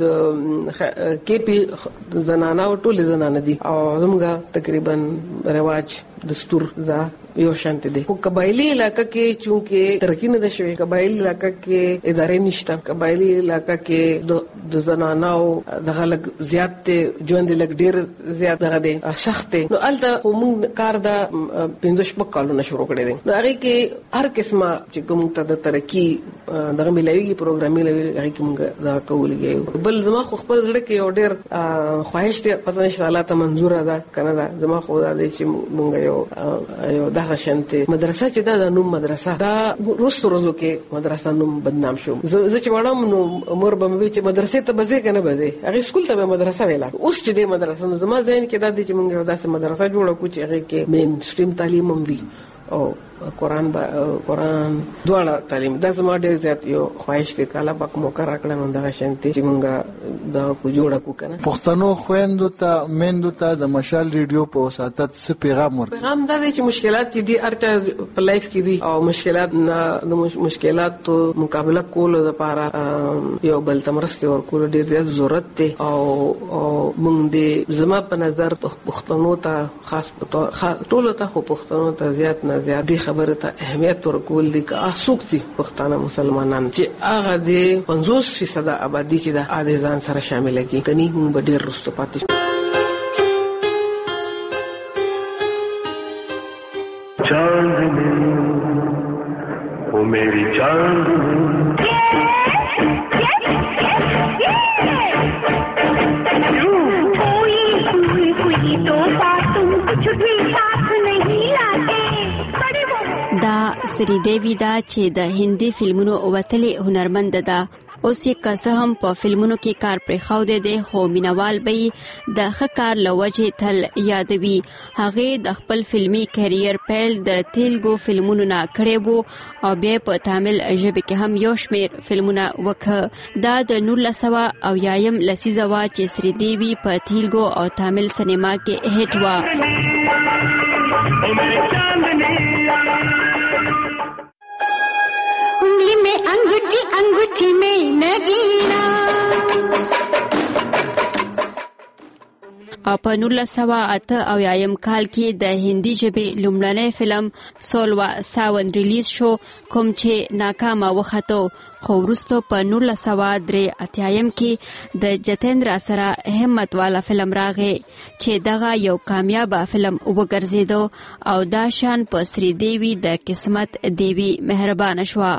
د کېپی زنانو ټول زنانه دي او زموږ تقریبا رواج دستور دا یو شانت دي. خو قبایلی علاقہ کې چونکه ترقی نه شوی قبایلی علاقہ کې ادارې نشته قبایلی علاقہ کې د زنانو د غلط زیات ته ژوند لګ ډیر زیات دغه دي سخت نو الته موږ کار دا پنځه شپږ کالونه شروع کړی دي نو هغه کې هر قسمه چې کوم ته د ترقی دغه ملایوي پروګرام ملایوي هغه کې موږ دا کولګي بل زما خو خپل ځړ کې یو ډیر خواهش ته پته نشته الله ته منزور ده کنه دا زما خو دا چې موږ یو یو دغه شانته مدرسه چې دا د نوم مدرسه دا روز روزو کې مدرسه نوم بدنام شو زه چې وړم نو مور به مې چې مدرسې ته بځې کنه بځې هغه سکول ته مدرسه ویلا اوس چې د مدرسې نو زما ذهن کې دا دي چې موږ یو داسې مدرسه جوړه کړو چې هغه کې مین سټریم تعلیم هم وي او قرآن با قرآن دواړه تعلیم دا زما ډېر زیات یو خواهش دی کاله پاک موقع راکړه نو دغه شانتي چې مونږ دا کو جوړه کو کنه. پښتنو خويندو ته میندو ته د مشال ریډیو په وساتت څه پیغام ورکړي؟ پیغام دا دی چې مشکلات دي ارچا په لایف کې دي او مشکلات نه د مشکلاتو مقابله کولو لپاره یو بل تمرستي ورکول ډېر زیات ضرورت دی او مونږ دې زما په نظر پښتنو ته خاص ټولو ته خو پښتنو ته زیات نه زیات دي خبره ته اهمیت ورکول دي که اسوک دي پښتانه مسلمانان چې هغه د پنځوس فیصد آبادی چې د اده ځان سره شامل کی کني موږ به ډیر رستو پاتې चांदनी ओ मेरी चांदनी कोई कोई कोई तो बात तुम कुछ भी साथ नहीं लाते دا سری دیوی دا چې د هندي فلمونو وتلې هنرمند ده اوس یې که هم په فلمونو کې کار پرې خاوده دی خو مینوال به د ښه کار له وجې تل یادوي. هغې د خپل فلمي کیریر پیل د تیلګو فلمونو نه کړی و او بیا په تامل ژبې کې هم یو شمېر فلمونه وکړه. دا د نولس سوه اویایم لسیزه وه چې سری دیوی په تیلګو او تامل سینما کې هیټ وه. उंगली में अंगूठी अंगूठी में नगीना او په نولس سوه اته اویایم کال کې د هندي ژبې لومړنی فلم سولوا ساون ریلیز شو کوم چې ناکامه وخته خو وروسته په نولس سوه درې اتیایم کې د جتیندرا سره همت والا فلم راغی چې دغه یو کامیابه فلم وګرځیدو او دا شان په سری دیوی د قسمت دیوی مهربان شوه.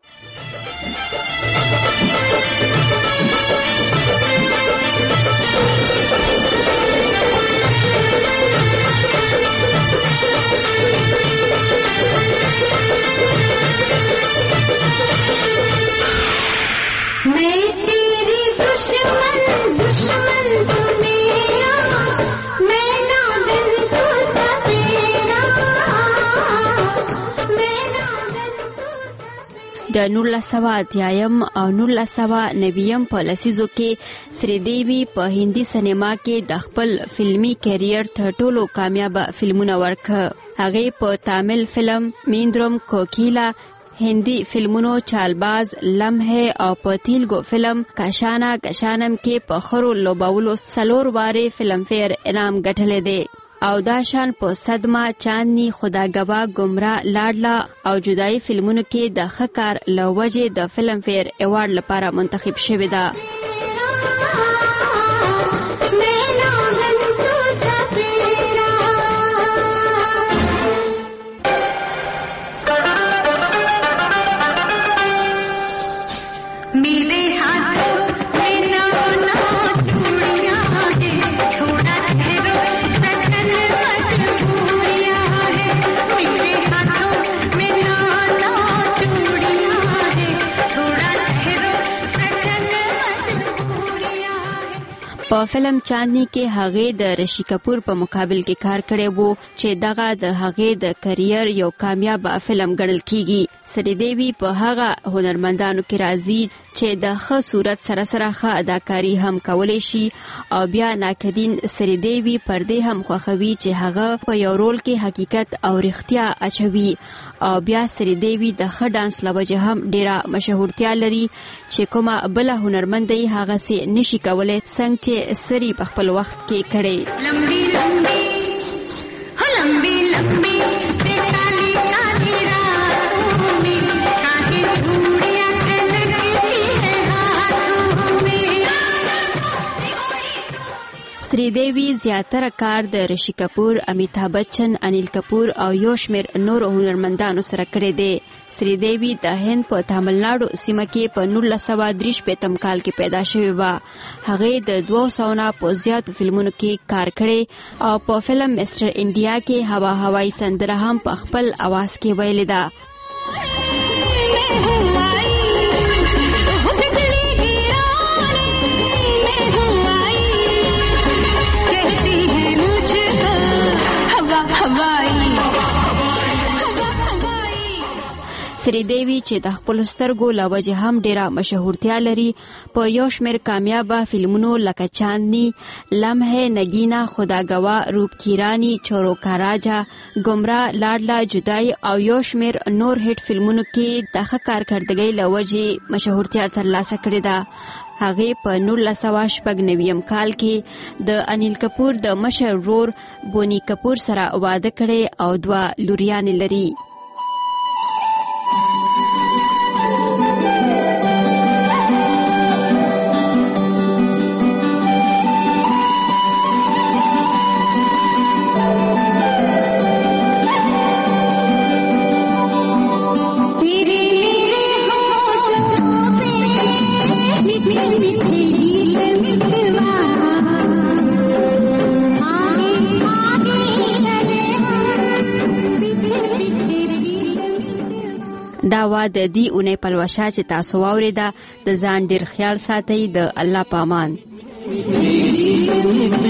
मैं तेरी दुश्मन दुश्मन तू मेरा मैं नागन तू सपेरा मैं नागन د نولس سوه اتیایم او نولس سوه نویم په لسیزو کې سری دیوی په هندي سینما کې د خپل فلمي کیریر تر ټولو کامیابه فلمونه ورکړه. هغې په تامل فلم میندروم کوکیلا، هندی فلمونو چالباز، لمحه او په تیلګو فلم کاشانا کشانم کې په خرو لوبولو څلور واره فلم فیر انعام ګټلی دی او دا شان په صدمه، چاندنی، خداګوا، گمراه، لاډلا او جدائی فلمونو کې د ښه کار له وجې د فلم فیر ایوارډ لپاره منتخب شوې ده. په فلم چاندنی کې هغې د رشی کپور په مقابل کې کار کړی وو چې دغه د هغې د کرییر یو کامیاب فلم ګڼل کیږي. سری دیوی په هغه هنرمندانو کې راځي چې د ښه صورت سره سره ښه اداکاری هم کولی شي او بیا ناکدین سری دیوی پردې هم خوښوي چې هغه په یو رول کې حقیقت او رښتیا اچوي او بیا سری دیوی د ښه ډانس له وجې هم ډیره مشهورتیا لري چې کومه بله هنرمندۍ هغسې نشي کولی څنګه چې سری په خپل وخت کې کړی. लंबी लंबी हो लंबी लंबी काली काली रातों में काहे धूड़ियां लगती है हाथों में. سری دیوی زیاتره کار د رشی کپور، امیتابھ بچن، انیل کپور او یو شمېر نورو هنرمندانو سره کړی دی. سری دیوی د هند په تاملناډو سیمه کې په نولس سوه درې شپېتم کال کې پیدا شوې وه. هغې د دوو سوو نه په زیاتو فلمونو کې کار کړی او په فلم مسټر انډیا کې هوا هوایي سندره هم په خپل اواز کې ویلې ده. سری دیوی چې د خپل سترګو له وجې هم ډیره مشهورتیا لري په یو شمېر کامیابه فلمونو لکه چاندنی، لمحه، نگینا، خداګوا، روپ کیرانی، چوروکا راجا، گمراه، لاډلا، جدائی او یو شمېر نور هیټ فلمونو کې د ښه کارکردګۍ له وجې مشهورتیا ترلاسه کړې ده. هغې په نولس سوه شپږ نویم کال کې د انیل کپور د مشر ورور بونی کپور سره واده کړی او دوه لوریانې لري. دا وا د دې اونۍ پلوشه چې تاسو واوریده د ځان ډیر خیال ساتئ د الله پامان.